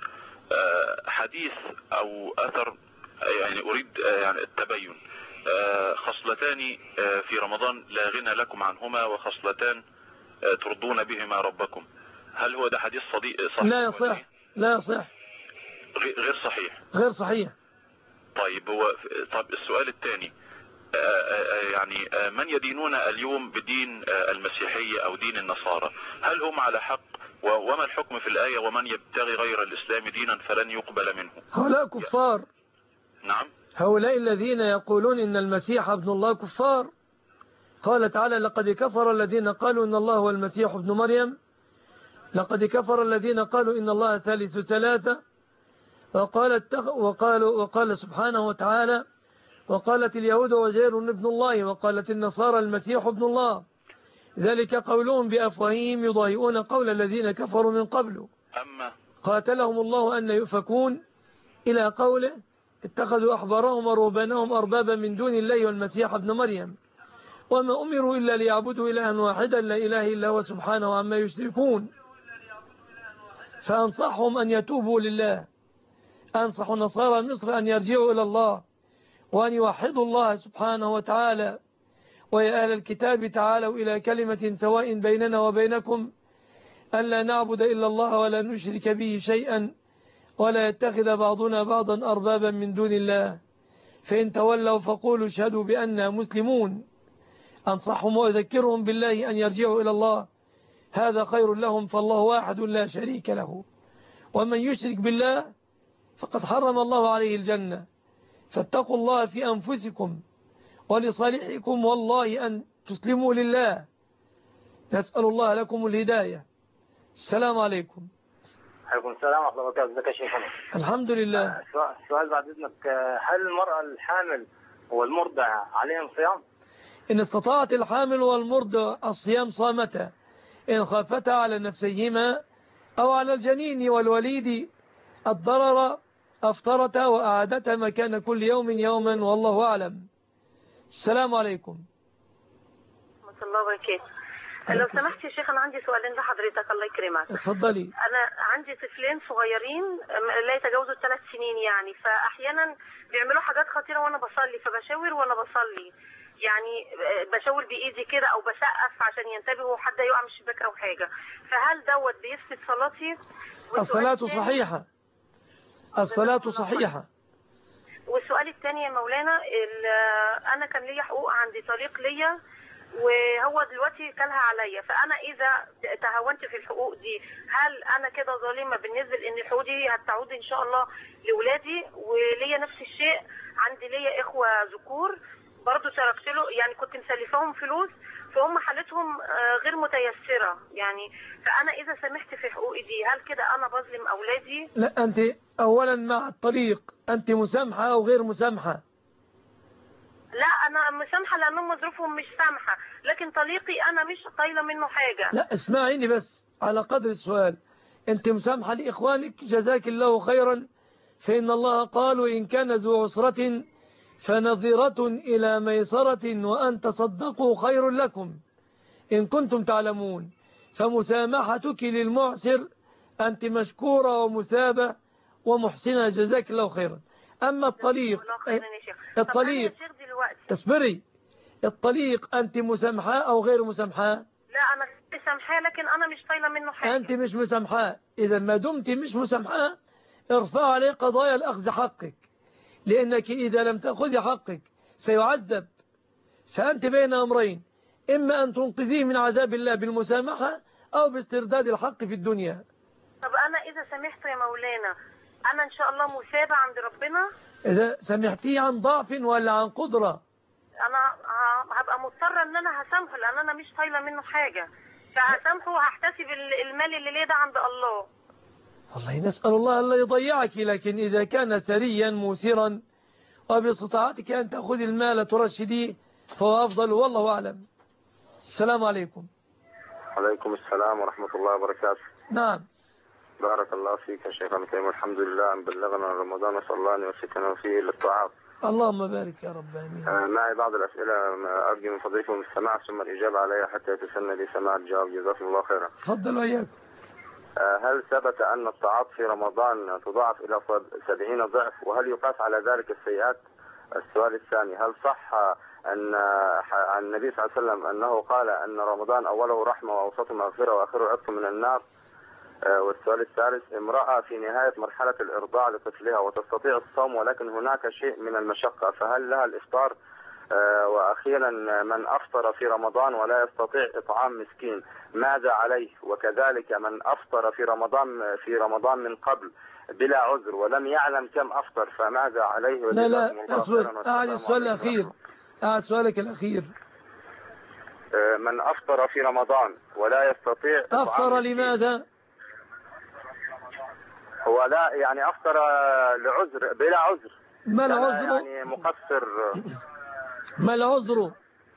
Speaker 16: آه حديث أو أثر، يعني أريد آه يعني التبين. آه خصلتان آه في رمضان لا غنى لكم عنهما، وخصلتان آه ترضون بهما ربكم. هل هو ده حديث صديق صحيح؟
Speaker 2: لا يصح، لا يصح،
Speaker 16: غير صحيح.
Speaker 2: غير صحيح.
Speaker 16: طيب هو طب السؤال الثاني، يعني من يدينون اليوم بدين المسيحية أو دين النصارى، هل هم على حق؟ وما الحكم في الآية: ومن يبتغي غير الإسلام دينا فلن يقبل منه؟
Speaker 2: هؤلاء كفار.
Speaker 16: نعم.
Speaker 2: هؤلاء الذين يقولون إن المسيح ابن الله كفار. قال تعالى: لقد كفر الذين قالوا إن الله هو المسيح ابن مريم، لقد كفر الذين قالوا إن الله ثالث ثلاثة. وقال, وقال, وقال سبحانه وتعالى: وقالت اليهود وزير ابن الله، وقالت النصارى المسيح ابن الله، ذلك قولهم بأفواههم يضاهئون قول الذين كفروا من قبل
Speaker 16: أما
Speaker 2: قاتلهم الله أن يؤفكون، إلى قوله: اتخذوا أحبارهم ورهبانهم أربابا من دون الله والمسيح ابن مريم، وما أمروا إلا ليعبدوا إلها واحدا لا إله إلا هو سبحانه عما يشركون. فأنصحهم أن يتوبوا لله، أنصح نصارى مصر أن يرجعوا إلى الله وأن يوحدوا الله سبحانه وتعالى. ويا أهل الكتاب تعالوا إلى كلمة سواء بيننا وبينكم ألا نعبد إلا الله ولا نشرك به شيئا ولا يتخذ بعضنا بعضا أربابا من دون الله، فإن تولوا فقولوا اشهدوا بأننا مسلمون. أنصحهم وأذكرهم بالله أن يرجعوا إلى الله، هذا خير لهم، فالله واحد لا شريك له، ومن يشرك بالله فقد حرم الله عليه الجنة. فاتقوا الله في أنفسكم ولصالحكم والله أن تسلموا لله. نسأل الله لكم الهداية. السلام عليكم.
Speaker 15: عليكم السلام ورحمة الله وبركاته. ازيك يا شيخنا؟
Speaker 2: الحمد لله.
Speaker 15: سؤال بعد إذنك، هل المرأة الحامل والمرضع عليهم صيام؟
Speaker 2: إن استطاعت الحامل والمرضع الصيام صامتا، إن خافتا على نفسيهما أو على الجنين والوليد الضرر أفطرتا وأعادتا مكان كل يوم يوما، والله أعلم. السلام عليكم.
Speaker 17: ورحمة الله وبركاته. لو سمحت يا شيخ أنا عندي سؤالين لحضرتك. الله يكرمك.
Speaker 2: اتفضلي.
Speaker 17: أنا عندي طفلين صغيرين لا يتجاوزوا الثلاث سنين يعني، فأحيانا بيعملوا حاجات خطيرة وأنا بصلي، فبشاور وأنا بصلي يعني بشاور بإيدي كده أو بسقف عشان ينتبهوا حد يقع من الشباك أو حاجة، فهل دوت بيفسد صلاتي؟
Speaker 2: الصلاة صحيحة، الصلاة صحيحة.
Speaker 17: والسؤال الثاني يا مولانا، أنا كان ليا حقوق عندي طريق ليا وهو دلوقتي كلها عليا، فانا اذا تهاونت في الحقوق دي هل انا كده ظالمه بالنسبه لان الحقوق دي هتعود ان شاء الله لاولادي؟ وليا نفس الشيء، عندي ليا اخوه ذكور برضو تركت له، يعني كنت مسلفاهم فلوس فهم حالتهم غير متيسره يعني، فانا اذا سمحت في حقوقي دي هل كده انا بظلم اولادي؟
Speaker 2: لا، انت اولا مع الطليق انت مسامحه او غير مسامحه؟
Speaker 17: لا انا مسامحه لانهم ظروفهم مش سامحه، لكن طليقي انا مش طايله منه حاجه.
Speaker 2: لا اسمعيني بس على قدر السؤال، انت مسامحه لاخوانك جزاك الله خيرا، فان الله قال وان كان ذو عسره فنظرة إلى ميسرة وأن تصدقوا خير لكم إن كنتم تعلمون. فمسامحتك للمعسر أنت مشكورة ومثابة ومحسنة جزاك الله خيرا. أما الطليق الطليق تصبري، الطليق أنت مسامحة أو غير مسامحة؟
Speaker 17: لا أنا مسامحة لكن أنا مش طايلة منه حاجة.
Speaker 2: أنت مش مسامحة، إذا ما دمت مش مسامحة ارفع عليه قضايا الأخذ حقك، لأنك إذا لم تأخذي حقك سيعذب. فأنت بين أمرين، إما أن تنقذيه من عذاب الله بالمسامحة أو باسترداد الحق في الدنيا.
Speaker 17: طب أنا إذا سمحت يا مولانا أنا إن شاء الله مثابة عند ربنا؟
Speaker 2: إذا سمحتيه عن ضعف ولا عن قدرة؟
Speaker 17: أنا هبقى مضطرة إن أنا هسامحه لأن أنا مش طايلة منه حاجة، فهسامحه وهحتسب المال اللي ليه ده عند الله.
Speaker 2: والله نسأل الله أن لا يضيعك، لكن إذا كان ثريا موسرا وباستطاعتك أن تأخذ المال ترشديه فهو أفضل، والله أعلم. السلام عليكم.
Speaker 18: عليكم السلام ورحمة الله وبركاته.
Speaker 2: نعم.
Speaker 18: بارك الله فيك يا شيخنا الكريم، الحمد لله أن بلغنا رمضان، نسأل الله أن يوفقنا فيه للطاعات.
Speaker 2: اللهم بارك يا رب آمين.
Speaker 18: آه معي بعض الأسئلة أرجو من فضيلتكم السماع ثم الإجابة عليها حتى يتسنى لي سماع الجواب، جزاكم الله خيرا.
Speaker 2: تفضل وإياكم.
Speaker 18: هل ثبت أن الطاعات في رمضان تضاعف إلى سبعين ضعف، وهل يقاس على ذلك السيئات؟ السؤال الثاني، هل صح أن عن النبي صلى الله عليه وسلم أنه قال أن رمضان أوله رحمة وأوسطه مغفرة وآخره عتق من النار؟ والسؤال الثالث، امرأة في نهاية مرحلة الإرضاع لطفلها وتستطيع الصوم ولكن هناك شيء من المشقة، فهل لها الإفطار؟ وأخيرا، من أفطر في رمضان ولا يستطيع إطعام مسكين ماذا عليه؟ وكذلك من أفطر في رمضان في رمضان من قبل بلا عذر ولم يعلم كم أفطر فماذا عليه؟
Speaker 2: لا لا أصبر، أعد السؤال الأخير، أعد سؤالك الأخير.
Speaker 18: من أفطر في رمضان ولا يستطيع
Speaker 2: أفطر لماذا؟
Speaker 18: هو لا يعني أفطر لعذر بلا عذر.
Speaker 2: ما العذر؟
Speaker 18: يعني مقصر.
Speaker 2: ما العذر؟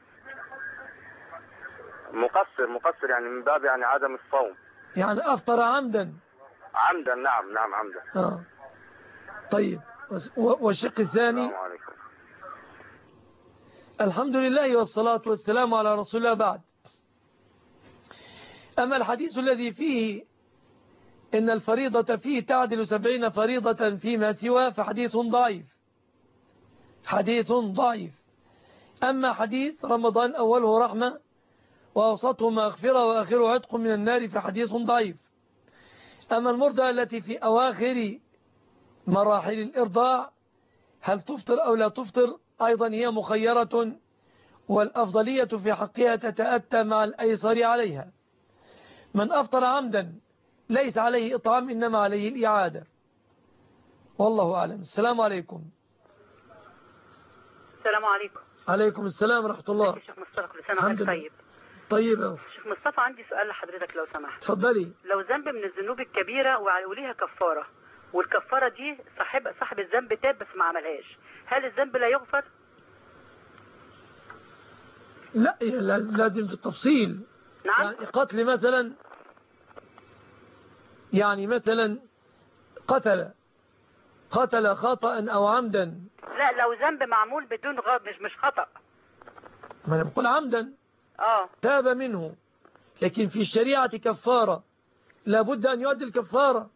Speaker 18: مقصر مقصر يعني من باب يعني عدم الصوم.
Speaker 2: يعني أفطر عمدا.
Speaker 18: عمدا نعم نعم عمدا.
Speaker 2: آه. طيب والشق الثاني.
Speaker 18: السلام عليكم.
Speaker 2: الحمد لله والصلاة والسلام على رسول الله بعد. أما الحديث الذي فيه إن الفريضة فيه تعدل سبعين فريضة فيما سوى فحديث ضعيف، حديث ضعيف. أما حديث رمضان أوله رحمة وأوسطه مغفرة وآخره عتق من النار فحديث ضعيف. أما المرضى التي في أواخر مراحل الإرضاع هل تفطر أو لا تفطر أيضا هي مخيرة، والأفضلية في حقها تتأتى مع الأيسر عليها. من أفطر عمدا ليس عليه إطعام إنما عليه الإعادة، والله أعلم. السلام عليكم.
Speaker 19: السلام عليكم.
Speaker 2: عليكم السلام ورحمة الله.
Speaker 19: شيخ مصطفى كل سنة وانت طيب.
Speaker 2: طيب يا
Speaker 19: شيخ مصطفى، عندي سؤال لحضرتك لو سمحت.
Speaker 2: اتفضلي.
Speaker 19: لو ذنب من الذنوب الكبيرة وليها كفارة، والكفارة دي صاحب صاحب الذنب تاب بس ما عملهاش، هل الذنب لا يغفر؟
Speaker 2: لا لازم في التفصيل.
Speaker 19: نعم.
Speaker 2: يعني قتل مثلا، يعني مثلا قتل قتل خطأ أو عمدا.
Speaker 19: لا لو ذنب معمول بدون غض مش مش خطأ.
Speaker 2: ما أنا بقول عمدا.
Speaker 19: اه
Speaker 2: تاب منه، لكن في الشريعة كفارة، لابد أن يؤدي الكفارة.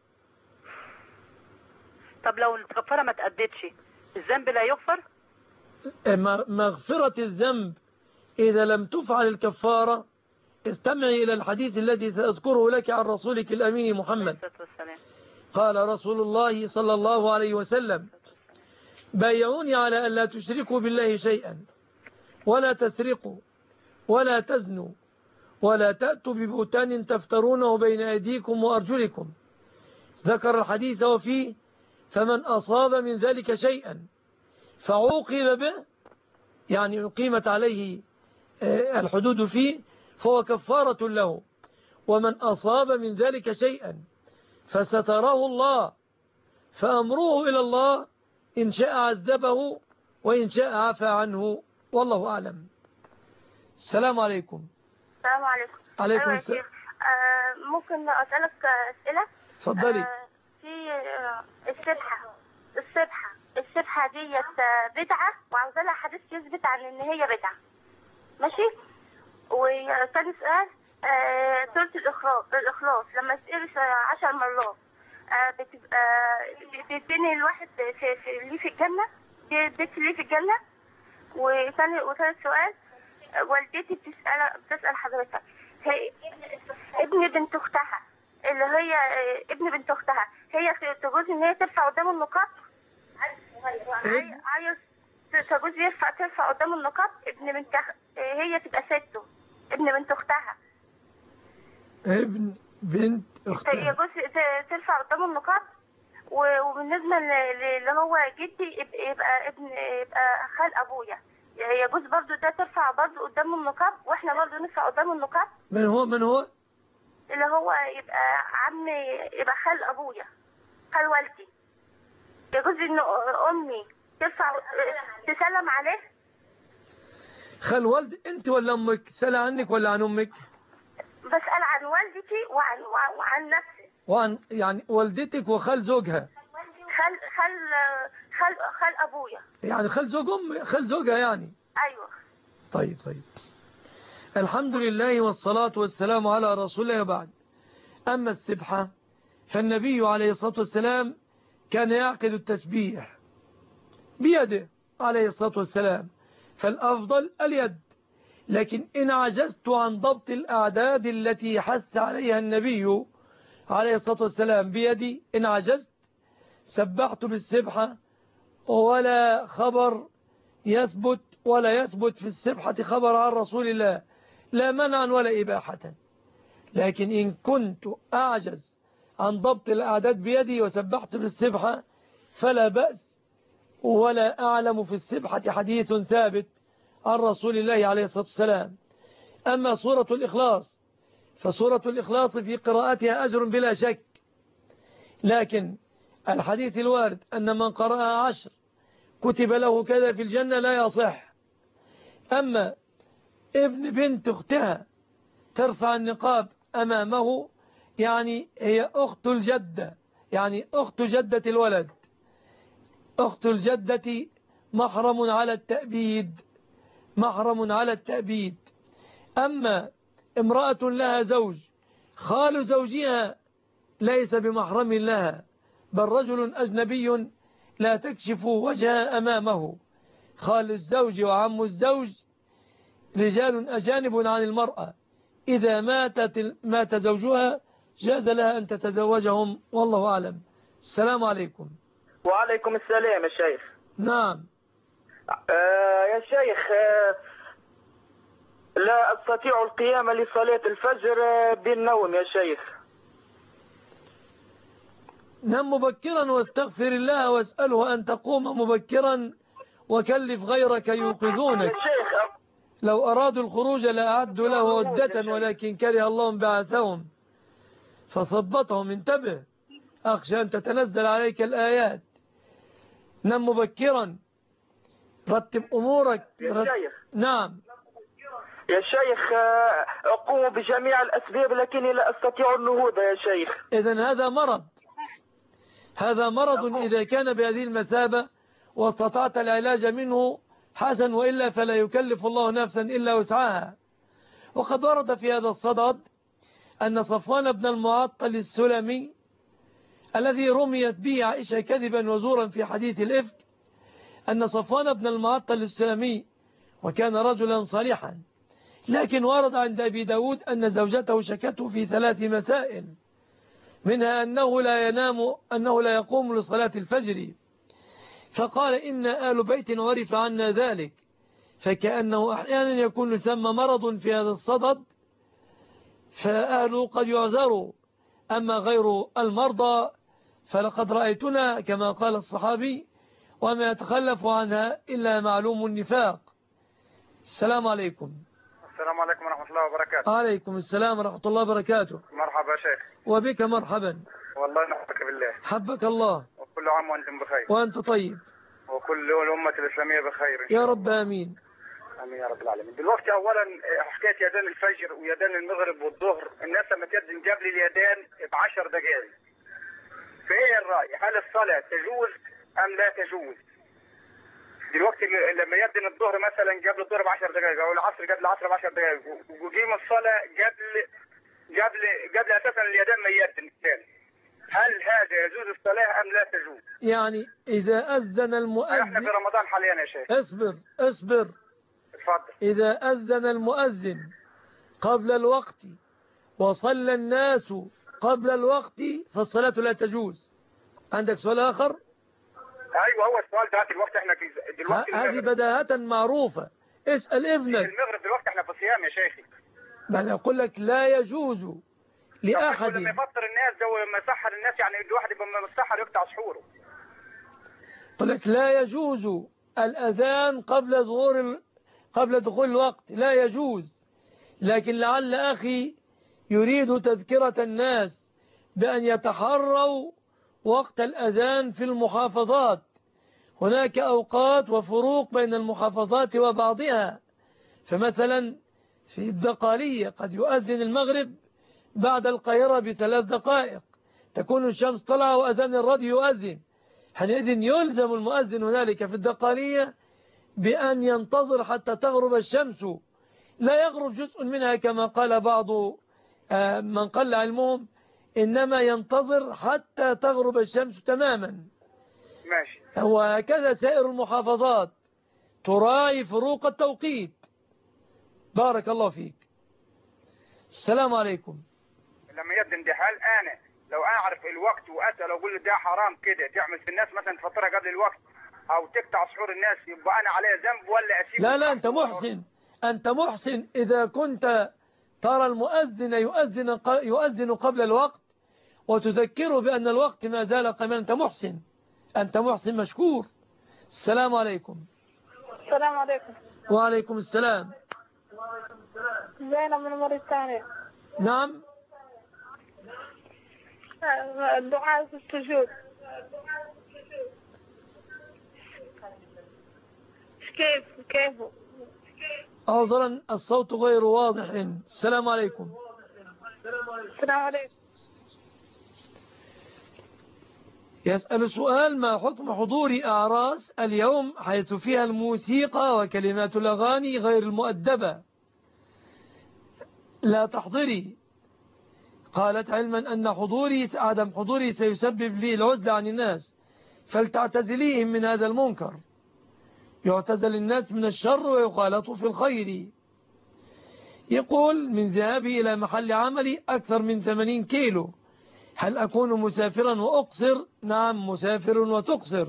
Speaker 19: طب لو الكفارة ما تأدتش الذنب لا يغفر؟
Speaker 2: مغفرة الذنب إذا لم تفعل الكفارة استمعي إلى الحديث الذي سأذكره لك عن رسولك الأمين محمد. قال رسول الله صلى الله عليه وسلم: بايعوني على أن لا تشركوا بالله شيئا ولا تسرقوا ولا تزنوا ولا تأتوا ببهتان تفترونه بين أيديكم وأرجلكم. ذكر الحديث وفيه فمن أصاب من ذلك شيئا فعوقب به، يعني أقيمت عليه الحدود فيه، فهو كفارة له. ومن أصاب من ذلك شيئا فستره الله فأمره إلى الله، إن شاء عذبه وإن شاء عفى عنه، والله أعلم. السلام عليكم.
Speaker 5: السلام عليكم.
Speaker 2: عليكم
Speaker 5: أيوة
Speaker 2: السلام.
Speaker 5: آه ممكن أسألك أسئلة؟
Speaker 2: اتفضلي.
Speaker 5: آه في آه السبحة السبحة السبحة ديت بدعة، وعاوزة لها حديث يثبت عن إن هي بدعة، ماشي؟ وثاني سؤال، آه سورة الإخلاص الإخلاص لما تقري عشر مرات آه بتبقى بتبني الواحد في, في ليه في الجنة، بيت ليه في الجنة. وثاني وثالث سؤال، والدتي بتسأل بتسأل حضرتك، هي ابن بنت أختها اللي هي ابن بنت أختها هي تجوز إن هي ترفع قدام النقاط؟ عايز تجوز يرفع ترفع قدام النقاط ابن بنت هي تبقى سته ابن بنت أختها
Speaker 2: ابن بنت أختها
Speaker 5: يجوز ترفع قدام النقاط. وبالنسبة اللي هو جدي يبقى ابن يبقى خال أبويا، يجوز برضو ده ترفع برضو قدام النقاب واحنا برضو نرفع قدام النقاب؟
Speaker 2: من هو من هو
Speaker 5: اللي هو يبقى عمي يبقى خال ابويا خال والدي، يجوز ان امي ترفع تسلم عليه؟
Speaker 2: خال والد انت ولا امك؟ سأل عنك ولا عن امك؟
Speaker 5: بسأل عن والدتي وعن وعن نفسي.
Speaker 2: وعن يعني والدتك وخال زوجها؟
Speaker 5: خال خال خال خال ابويا،
Speaker 2: يعني خال زوج ام خال زوجها يعني.
Speaker 5: ايوه.
Speaker 2: طيب طيب الحمد لله والصلاة والسلام على رسول الله وبعد. أما السبحة فالنبي عليه الصلاة والسلام كان يعقد التسبيح بيده عليه الصلاة والسلام، فالأفضل اليد. لكن إن عجزت عن ضبط الأعداد التي حث عليها النبي عليه الصلاة والسلام بيدي، إن عجزت سبحت بالسبحة، ولا خبر يثبت ولا يثبت في السبحة خبر عن رسول الله لا منعا ولا إباحة. لكن إن كنت أعجز عن ضبط الأعداد بيدي وسبحت بالسبحة فلا بأس، ولا أعلم في السبحة حديث ثابت عن رسول الله عليه الصلاة والسلام. أما سورة الإخلاص فسورة الإخلاص في قراءتها أجر بلا شك، لكن الحديث الوارد أن من قرأها عشر كتب له كذا في الجنة لا يصح. أما ابن بنت أختها ترفع النقاب أمامه، يعني هي أخت الجدة، يعني أخت جدة الولد، أخت الجدة محرم على التأبيد، محرم على التأبيد. أما امرأة لها زوج خال زوجها ليس بمحرم لها، بل رجل أجنبي لا تكشف وجهها أمامه. خال الزوج وعم الزوج رجال أجانب عن المرأة، إذا ماتت مات زوجها جاز لها أن تتزوجهم، والله أعلم. السلام عليكم.
Speaker 14: وعليكم السلام يا شيخ.
Speaker 2: نعم.
Speaker 14: آه يا شيخ، آه لا أستطيع القيام لصلاة الفجر بالنوم يا شيخ.
Speaker 2: نم مبكرا واستغفر الله واسأله أن تقوم مبكرا، وكلف غيرك يوقظونك. لو أرادوا الخروج لأعدوا له عدة ولكن كره الله بعثهم فثبطهم. انتبه، أخشى أن تتنزل عليك الآيات. نم مبكرا، رتب أمورك.
Speaker 14: يا شيخ.
Speaker 2: نعم
Speaker 14: يا شيخ، أقوم بجميع الأسباب لكني لا أستطيع النهوض يا شيخ.
Speaker 2: إذن هذا مرض، هذا مرض إذا كان بهذه المثابة واستطعت العلاج منه حسن، وإلا فلا يكلف الله نفسا إلا وسعها. وقد ورد في هذا الصدد أن صفوان بن المعطل السلمي الذي رميت به عائشة كذبا وزورا في حديث الإفك، أن صفوان بن المعطل السلمي وكان رجلا صالحا، لكن ورد عند أبي داود أن زوجته شكته في ثلاث مسائل، منها أنه لا ينام أنه لا يقوم لصلاة الفجر، فقال إن آل بيت عرف عنا ذلك، فكأنه أحيانا يكون ثم مرض في هذا الصدد فأهله قد يعذروا، أما غير المرضى فلقد رأيتنا كما قال الصحابي وما يتخلف عنها إلا معلوم النفاق. السلام عليكم.
Speaker 20: السلام عليكم ورحمة الله وبركاته.
Speaker 2: عليكم السلام ورحمة الله وبركاته.
Speaker 20: مرحبا يا شيخ.
Speaker 2: وبك مرحبا.
Speaker 20: والله نحبك بالله.
Speaker 2: حبك الله.
Speaker 20: وكل عام وأنتم بخير.
Speaker 2: وأنت طيب.
Speaker 20: وكل الأمة الإسلامية بخير
Speaker 2: يا رب آمين.
Speaker 20: آمين يا رب العالمين. دلوقتي أولا حكاية يدان الفجر ويدان المغرب والظهر، الناس لما تدن قبل اليدان بعشر دقائق، فإيه الرأي؟ هل الصلاة تجوز أم لا تجوز؟ دلوقتي لما يدن الظهر مثلا قبل الظهر بعشر دقائق أو العصر قبل العصر بعشر دقائق وقيم الصلاة قبل قبل قبل أساسا اليدان ما يدن الثاني، هل هذا يجوز الصلاة أم لا تجوز؟
Speaker 2: يعني إذا أذن المؤذن،
Speaker 20: احنا في رمضان حاليا يا شيخ.
Speaker 2: اصبر اصبر
Speaker 20: اتفضل.
Speaker 2: إذا أذن المؤذن قبل الوقت وصلى الناس قبل الوقت فالصلاة لا تجوز. عندك سؤال آخر؟
Speaker 20: أيوة هو السؤال ده. دلوقتي احنا في دلوقتي
Speaker 2: هذه بداهة معروفة، اسأل ابنك.
Speaker 20: في المغرب دلوقتي احنا في صيام يا شيخي.
Speaker 2: بل أقول لك لا يجوز لأحد
Speaker 20: لما يفطر الناس ده وما يسحر الناس، يعني الواحد يبقى مسحر يقطع سحوره.
Speaker 2: أقول لك لا يجوز الأذان قبل ظهور ال... قبل دخول الوقت، لا يجوز. لكن لعل أخي يريد تذكرة الناس بأن يتحروا وقت الأذان في المحافظات. هناك أوقات وفروق بين المحافظات وبعضها، فمثلا في الدقالية قد يؤذن المغرب بعد القاهرة بثلاث دقائق، تكون الشمس طلع وأذان الراديو يؤذن، حينئذ يلزم المؤذن هنالك في الدقالية بأن ينتظر حتى تغرب الشمس، لا يغرب جزء منها كما قال بعض من قل علمهم، إنما ينتظر حتى تغرب الشمس تماما.
Speaker 20: ماشي.
Speaker 2: وهكذا سائر المحافظات تراعي فروق التوقيت. بارك الله فيك. السلام عليكم.
Speaker 20: لما يدن دي حال أنا لو أعرف الوقت وأسأل أقول له ده حرام كده تعمل في الناس مثلا تفطرها قبل الوقت أو تقطع سحور الناس، يبقى أنا عليا ذنب ولا أسيب؟
Speaker 2: لا لا أنت محسن، أنت محسن إذا كنت ترى المؤذن يؤذن يؤذن قبل الوقت وتذكره بأن الوقت ما زال قائما، أنت محسن، أنت محسن مشكور. السلام عليكم.
Speaker 6: السلام عليكم.
Speaker 2: وعليكم السلام.
Speaker 6: زينب من موريتانيا.
Speaker 2: نعم.
Speaker 6: الدعاء في السجود كيف كيفه؟
Speaker 2: عذرا الصوت غير واضح. السلام عليكم.
Speaker 6: السلام عليكم.
Speaker 2: يسأل سؤال: ما حكم حضور أعراس اليوم حيث فيها الموسيقى وكلمات الأغاني غير المؤدبة؟ لا تحضري. قالت علما أن حضوري عدم حضوري سيسبب لي العزلة عن الناس، فلتعتزليهم من هذا المنكر. يعتزل الناس من الشر ويخالطوا في الخير. يقول: من ذهابي إلى محل عملي أكثر من ثمانين كيلو، هل أكون مسافرا وأقصر؟ نعم مسافر وتقصر.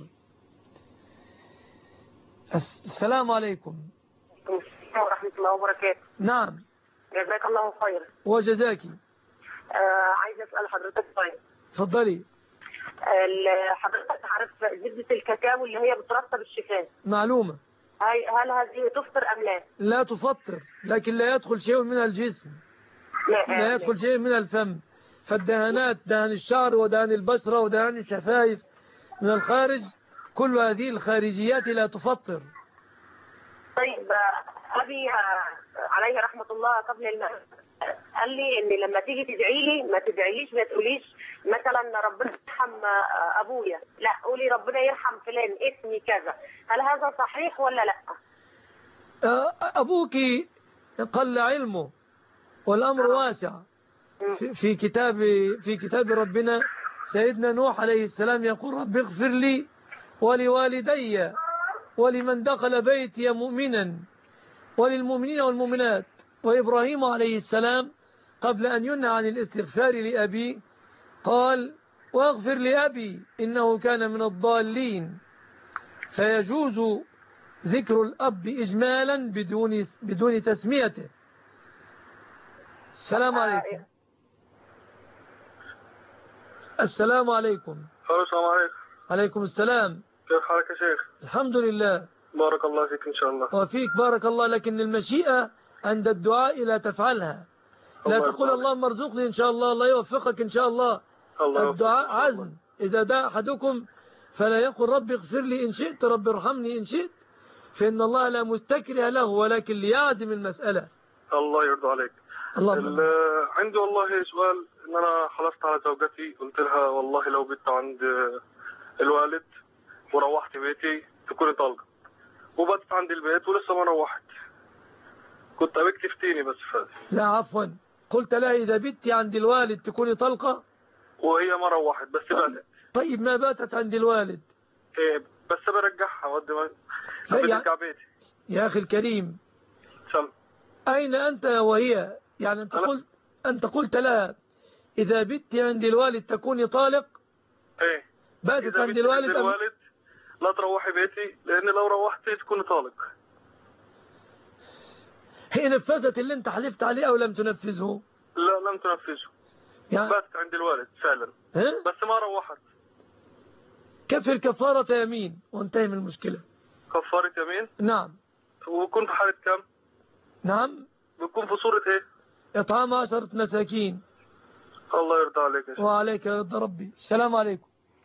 Speaker 2: السلام عليكم.
Speaker 21: ورحمة الله وبركاته.
Speaker 2: نعم.
Speaker 21: جزاك الله خير.
Speaker 2: وجزاك.
Speaker 21: آه عايز أسأل حضرتك طيب.
Speaker 2: تفضلي.
Speaker 21: حضرتك عارف زبدة الكاكاو اللي هي بترطب الشفاه؟
Speaker 2: معلومة.
Speaker 21: هاي هل هذه تفطر أم لا؟
Speaker 2: لا تفطر، لكن لا يدخل شيء من الجسم، لا, لا يدخل شيء من الفم. فالدهانات، دهان الشعر ودهان البشرة ودهان الشفايف من الخارج، كل هذه الخارجيات لا تفطر.
Speaker 21: طيب أبي عليه رحمة الله قبل المغرب قال لي ان لما تيجي تدعي لي ما تدعيليش ما تقوليش مثلا ربنا يرحم ابويا، لا قولي ربنا يرحم فلان اسمي كذا. هل هذا صحيح ولا لا؟
Speaker 2: ابوك قل علمه والامر واسع. في كتاب في كتاب ربنا سيدنا نوح عليه السلام يقول: رب اغفر لي ولوالدي ولمن دخل بيتي مؤمنا وللمؤمنين والمؤمنات. وإبراهيم عليه السلام قبل أن ينهى عن الاستغفار لأبيه قال: واغفر لأبي إنه كان من الضالين. فيجوز ذكر الأب إجمالا بدون بدون تسميته. السلام عليكم. السلام عليكم.
Speaker 1: السلام عليكم.
Speaker 2: عليكم السلام.
Speaker 1: كيف حالك يا شيخ؟
Speaker 2: الحمد لله.
Speaker 1: بارك الله فيك إن شاء الله.
Speaker 2: وفيك بارك الله. لكن المشيئة عند الدعاء لا تفعلها. لا تقول اللهم ارزقني إن شاء الله، الله يوفقك إن شاء الله. الله الدعاء عزم. إذا دعا أحدكم فلا يقول رب اغفر لي إن شئت، رب ارحمني إن شئت، فإن الله لا مستكره له، ولكن ليعزم المسألة.
Speaker 1: الله يرضى عليك.
Speaker 2: الله
Speaker 1: عندي والله سؤال. إن أنا حلفت على زوجتي، قلت لها والله لو بت عند الوالد وروحت بيتي تكوني طالقة، وبت عند البيت ولسه ما روحت. كنت أبيك تفتيني بس فاز.
Speaker 2: لا عفوا، قلت لها إذا بت عند الوالد تكوني طلقة،
Speaker 1: وهي ما روحت بس باتت.
Speaker 2: طيب ما باتت عند الوالد؟
Speaker 1: إيه بس برجعها ودي ما برجع بيتي.
Speaker 2: يا أخي الكريم
Speaker 1: سم.
Speaker 2: أين أنت وهي؟ يعني أنت قلت أنت قلت لها إذا بت عند الوالد تكوني طالق.
Speaker 1: إيه
Speaker 2: باتت عند الوالد,
Speaker 1: عند الوالد لا تروحي بيتي، لأن لو روحتي تكوني طالق.
Speaker 2: هي نفذت اللي انت حلفت عليه او لم تنفذه؟
Speaker 1: لا لم تنفذه. يعني باتت عند الوالد فعلا.
Speaker 2: ها؟
Speaker 1: بس ما روحت.
Speaker 2: كفر كفارة يمين وانتهي من المشكلة.
Speaker 1: كفارة يمين؟
Speaker 2: نعم.
Speaker 1: وبكون في حالة كم؟
Speaker 2: نعم.
Speaker 1: بكون في صورة ايه؟
Speaker 2: اطعام عشرة مساكين.
Speaker 1: الله يرضى عليك يا شيخ.
Speaker 2: وعليك يرضى ربي. السلام عليكم.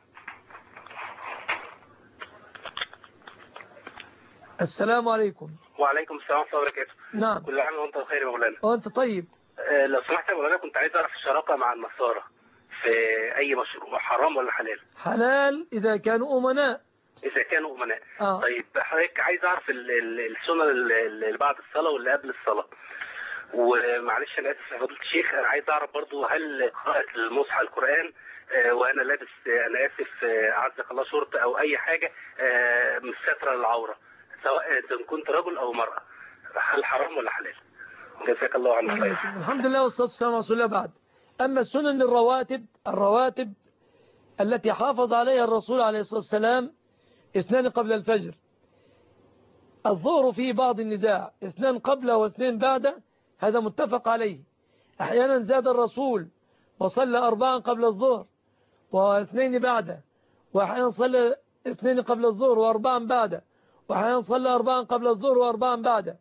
Speaker 2: السلام عليكم.
Speaker 22: وعليكم السلام ورحمة الله وبركاته.
Speaker 2: نعم.
Speaker 22: كل عام وانت بخير يا مولانا.
Speaker 2: وانت طيب.
Speaker 22: أه لو سمحت يا مولانا، كنت عايز اعرف الشراكة مع النصارى في اي مشروع حرام ولا حلال؟
Speaker 2: حلال اذا كانوا امناء.
Speaker 22: اذا كانوا امناء.
Speaker 2: آه.
Speaker 22: طيب حضرتك عايز اعرف السنن اللي بعد الصلاة واللي قبل الصلاة. ومعلش انا اسف يا فضيلة الشيخ، انا عايز اعرف برضو هل قراءة المصحف القرآن أه وانا لابس، انا اسف اعزك الله، شرطة او اي حاجة أه مش سترة للعورة، سواء إذا كنت رجل أو مرأة، هل حرام ولا حلال؟ جزاك الله عنه خير.
Speaker 2: الحمد لله والصلاة والسلام على رسول الله. بعد أما السنن الرواتب الرواتب التي حافظ عليها الرسول عليه الصلاة والسلام اثنان قبل الفجر. الظهر فيه بعض النزاع، اثنان قبل واثنين بعد، هذا متفق عليه. أحيانا زاد الرسول وصلى أربعا قبل الظهر واثنين بعده، وأحيانا صلى اثنين قبل الظهر وأربعا بعده، وأحيانا صلى أربعا قبل الظهر وأربعا بعده،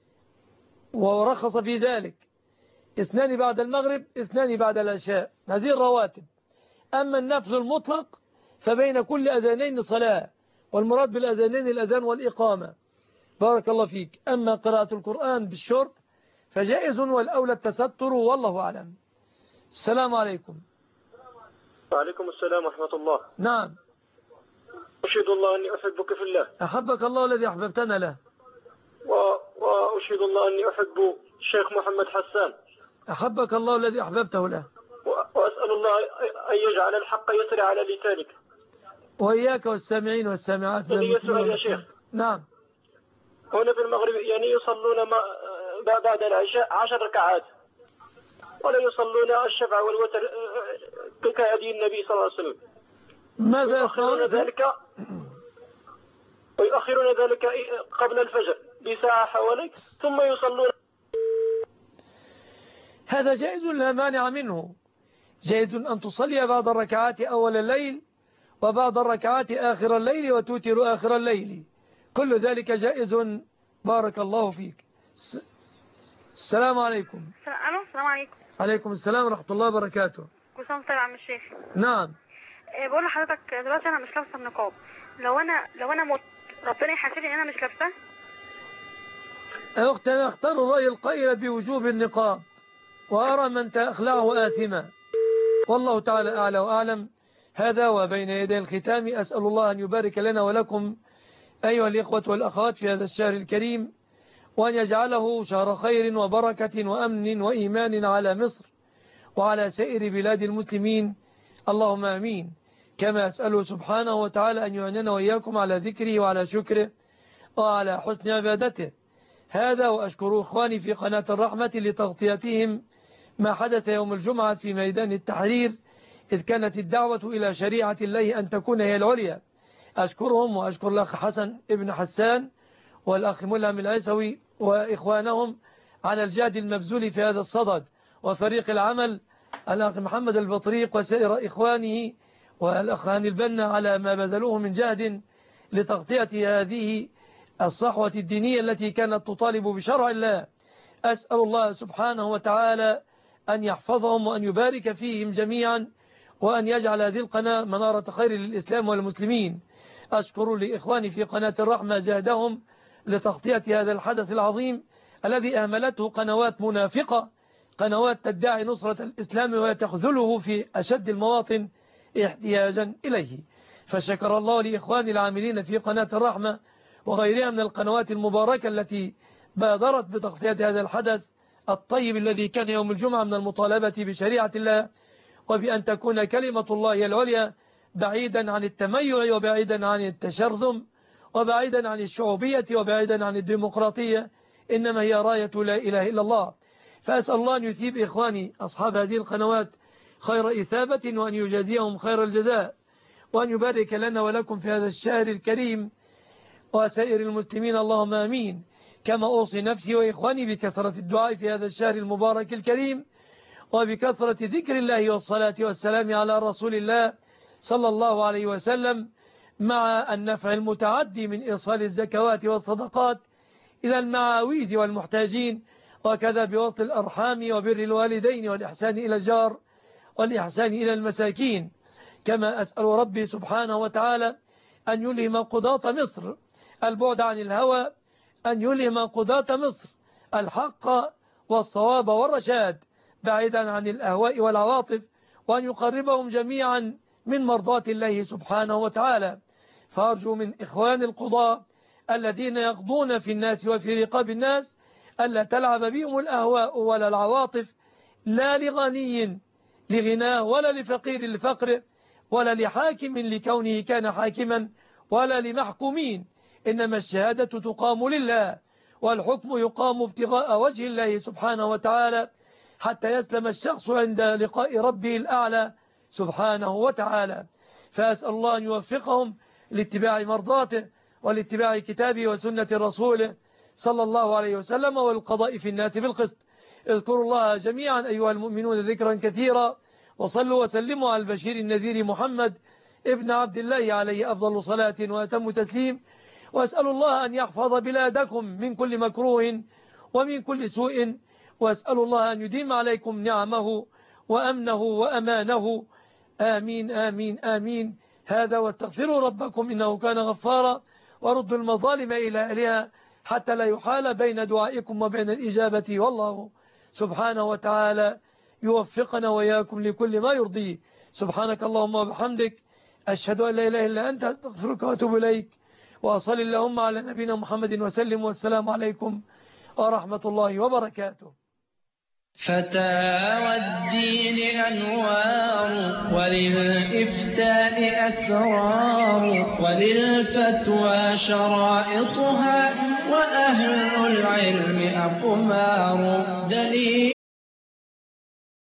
Speaker 2: ورخص في ذلك اثنان بعد المغرب اثنان بعد العشاء. هذه الرواتب. أما النفل المطلق فبين كل أذانين صلاة، والمراد بالأذانين الأذان والإقامة. بارك الله فيك. أما قراءة القرآن بالشرط فجائز، والأولى التستر، والله أعلم. السلام عليكم.
Speaker 1: وعليكم السلام ورحمة الله.
Speaker 2: نعم.
Speaker 1: أشهد الله أني أحبك في الله.
Speaker 2: أحبك الله الذي أحببتنا له.
Speaker 1: و... وأشهد الله أني أحب الشيخ محمد حسان.
Speaker 2: أحبك الله الذي أحببته له.
Speaker 1: و... وأسأل الله أن يجعل الحق يسري على لسانك.
Speaker 2: وإياك والسامعين والسامعات.
Speaker 1: لدي سؤال يا شيخ.
Speaker 2: نعم.
Speaker 1: هنا في المغرب يعني يصلون ما... بعد العشاء عشر ركعات، ولا يصلون الشفع والوتر كهدي النبي صلى الله عليه وسلم.
Speaker 2: ماذا
Speaker 1: يؤخرون ذلك ويؤخرون ذلك قبل الفجر بساعة حوالي، ثم يصلون.
Speaker 2: هذا جائز لا مانع منه. جائز أن تصلي بعض الركعات أول الليل وبعض الركعات آخر الليل وتوتر آخر الليل، كل ذلك جائز. بارك الله فيك. السلام عليكم.
Speaker 3: السلام عليكم.
Speaker 2: عليكم السلام ورحمة الله وبركاته.
Speaker 3: كل سنة وانت طيب يا عم الشيخ.
Speaker 2: نعم.
Speaker 3: إيه بقول لحضرتك دلوقتي انا مش لابسه النقاب، لو انا لو انا مت ربنا يحاسبني ان انا مش لابسه؟
Speaker 2: يا اختي انا اختار الرأي القائل بوجوب النقاب، وارى من تخلعه آثما، والله تعالى اعلى واعلم. هذا وبين يدي الختام اسال الله ان يبارك لنا ولكم ايها الاخوة والاخوات في هذا الشهر الكريم، وان يجعله شهر خير وبركة وامن وايمان على مصر وعلى سائر بلاد المسلمين، اللهم امين. كما أسأله سبحانه وتعالى أن يعنينا وإياكم على ذكره وعلى شكره وعلى حسن عبادته. هذا وأشكر إخواني في قناة الرحمة لتغطيتهم ما حدث يوم الجمعة في ميدان التحرير، إذ كانت الدعوة إلى شريعة الله أن تكون هي العليا. أشكرهم وأشكر الأخ حسن ابن حسان والأخ ملهم العيسوي وإخوانهم على الجهد المبذول في هذا الصدد، وفريق العمل الأخ محمد البطريق وسائر إخوانه والأخ هاني البنا على ما بذلوه من جهد لتغطية هذه الصحوة الدينية التي كانت تطالب بشرع الله. أسأل الله سبحانه وتعالى أن يحفظهم وأن يبارك فيهم جميعا، وأن يجعل هذه القناة منارة خير للإسلام والمسلمين. أشكر لإخواني في قناة الرحمة جهدهم لتغطية هذا الحدث العظيم الذي أهملته قنوات منافقة، قنوات تدعي نصرة الإسلام وتخذله في أشد المواطن احتياجا إليه. فشكر الله لإخواني العاملين في قناة الرحمة وغيرها من القنوات المباركة التي بادرت بتغطية هذا الحدث الطيب الذي كان يوم الجمعة من المطالبة بشريعة الله، وبأن تكون كلمة الله العليا بعيدا عن التميع وبعيدا عن التشرذم وبعيدا عن الشعوبية وبعيدا عن الديمقراطية، إنما هي راية لا إله إلا الله. فأسأل الله أن يثيب إخواني أصحاب هذه القنوات خير إثابة، وأن يجازيهم خير الجزاء، وأن يبارك لنا ولكم في هذا الشهر الكريم وسائر المسلمين، اللهم آمين. كما أوصي نفسي وإخواني بكثرة الدعاء في هذا الشهر المبارك الكريم، وبكثرة ذكر الله والصلاة والسلام على رسول الله صلى الله عليه وسلم، مع النفع المتعدي من إيصال الزكوات والصدقات إلى المعاويز والمحتاجين، وكذا بوصل الأرحام وبر الوالدين والإحسان إلى الجار والإحسان إلى المساكين. كما أسأل ربي سبحانه وتعالى أن يلهم قضاة مصر البعد عن الهوى، أن يلهم قضاة مصر الحق والصواب والرشاد بعيدا عن الأهواء والعواطف، وأن يقربهم جميعا من مرضاة الله سبحانه وتعالى. فأرجو من إخوان القضاة الذين يقضون في الناس وفي رقاب الناس ألا تلعب بهم الأهواء ولا العواطف، لا لغني لغناه ولا لفقير لفقره ولا لحاكم لكونه كان حاكما ولا لمحكومين، إنما الشهادة تقام لله والحكم يقام ابتغاء وجه الله سبحانه وتعالى، حتى يسلم الشخص عند لقاء ربه الأعلى سبحانه وتعالى. فأسأل الله أن يوفقهم لاتباع مرضاته ولاتباع كتابه وسنة رسوله صلى الله عليه وسلم، والقضاء في الناس بالقسط. اذكروا الله جميعا أيها المؤمنون ذكرا كثيرا، وصلوا وسلموا على البشير النذير محمد ابن عبد الله عليه أفضل صلاة وأتم تسليم. وأسأل الله أن يحفظ بلادكم من كل مكروه ومن كل سوء، وأسأل الله أن يديم عليكم نعمه وأمنه وأمانه، آمين آمين آمين. هذا واستغفروا ربكم إنه كان غفارا، وردوا المظالم إلى أهلها حتى لا يحال بين دعائكم وبين الإجابة، والله سبحانه وتعالى يوفقنا وإياكم لكل ما يرضيه. سبحانك اللهم وبحمدك، أشهد أن لا إله إلا أنت، أستغفرك وأتوب إليك، وأصل اللهم على نبينا محمد وسلم، والسلام عليكم ورحمة الله وبركاته.
Speaker 4: فتاوى الدين أنوار، وللإفتاء أسرار، وللفتوى شرائطها، وأهل العلم أقمار. دليل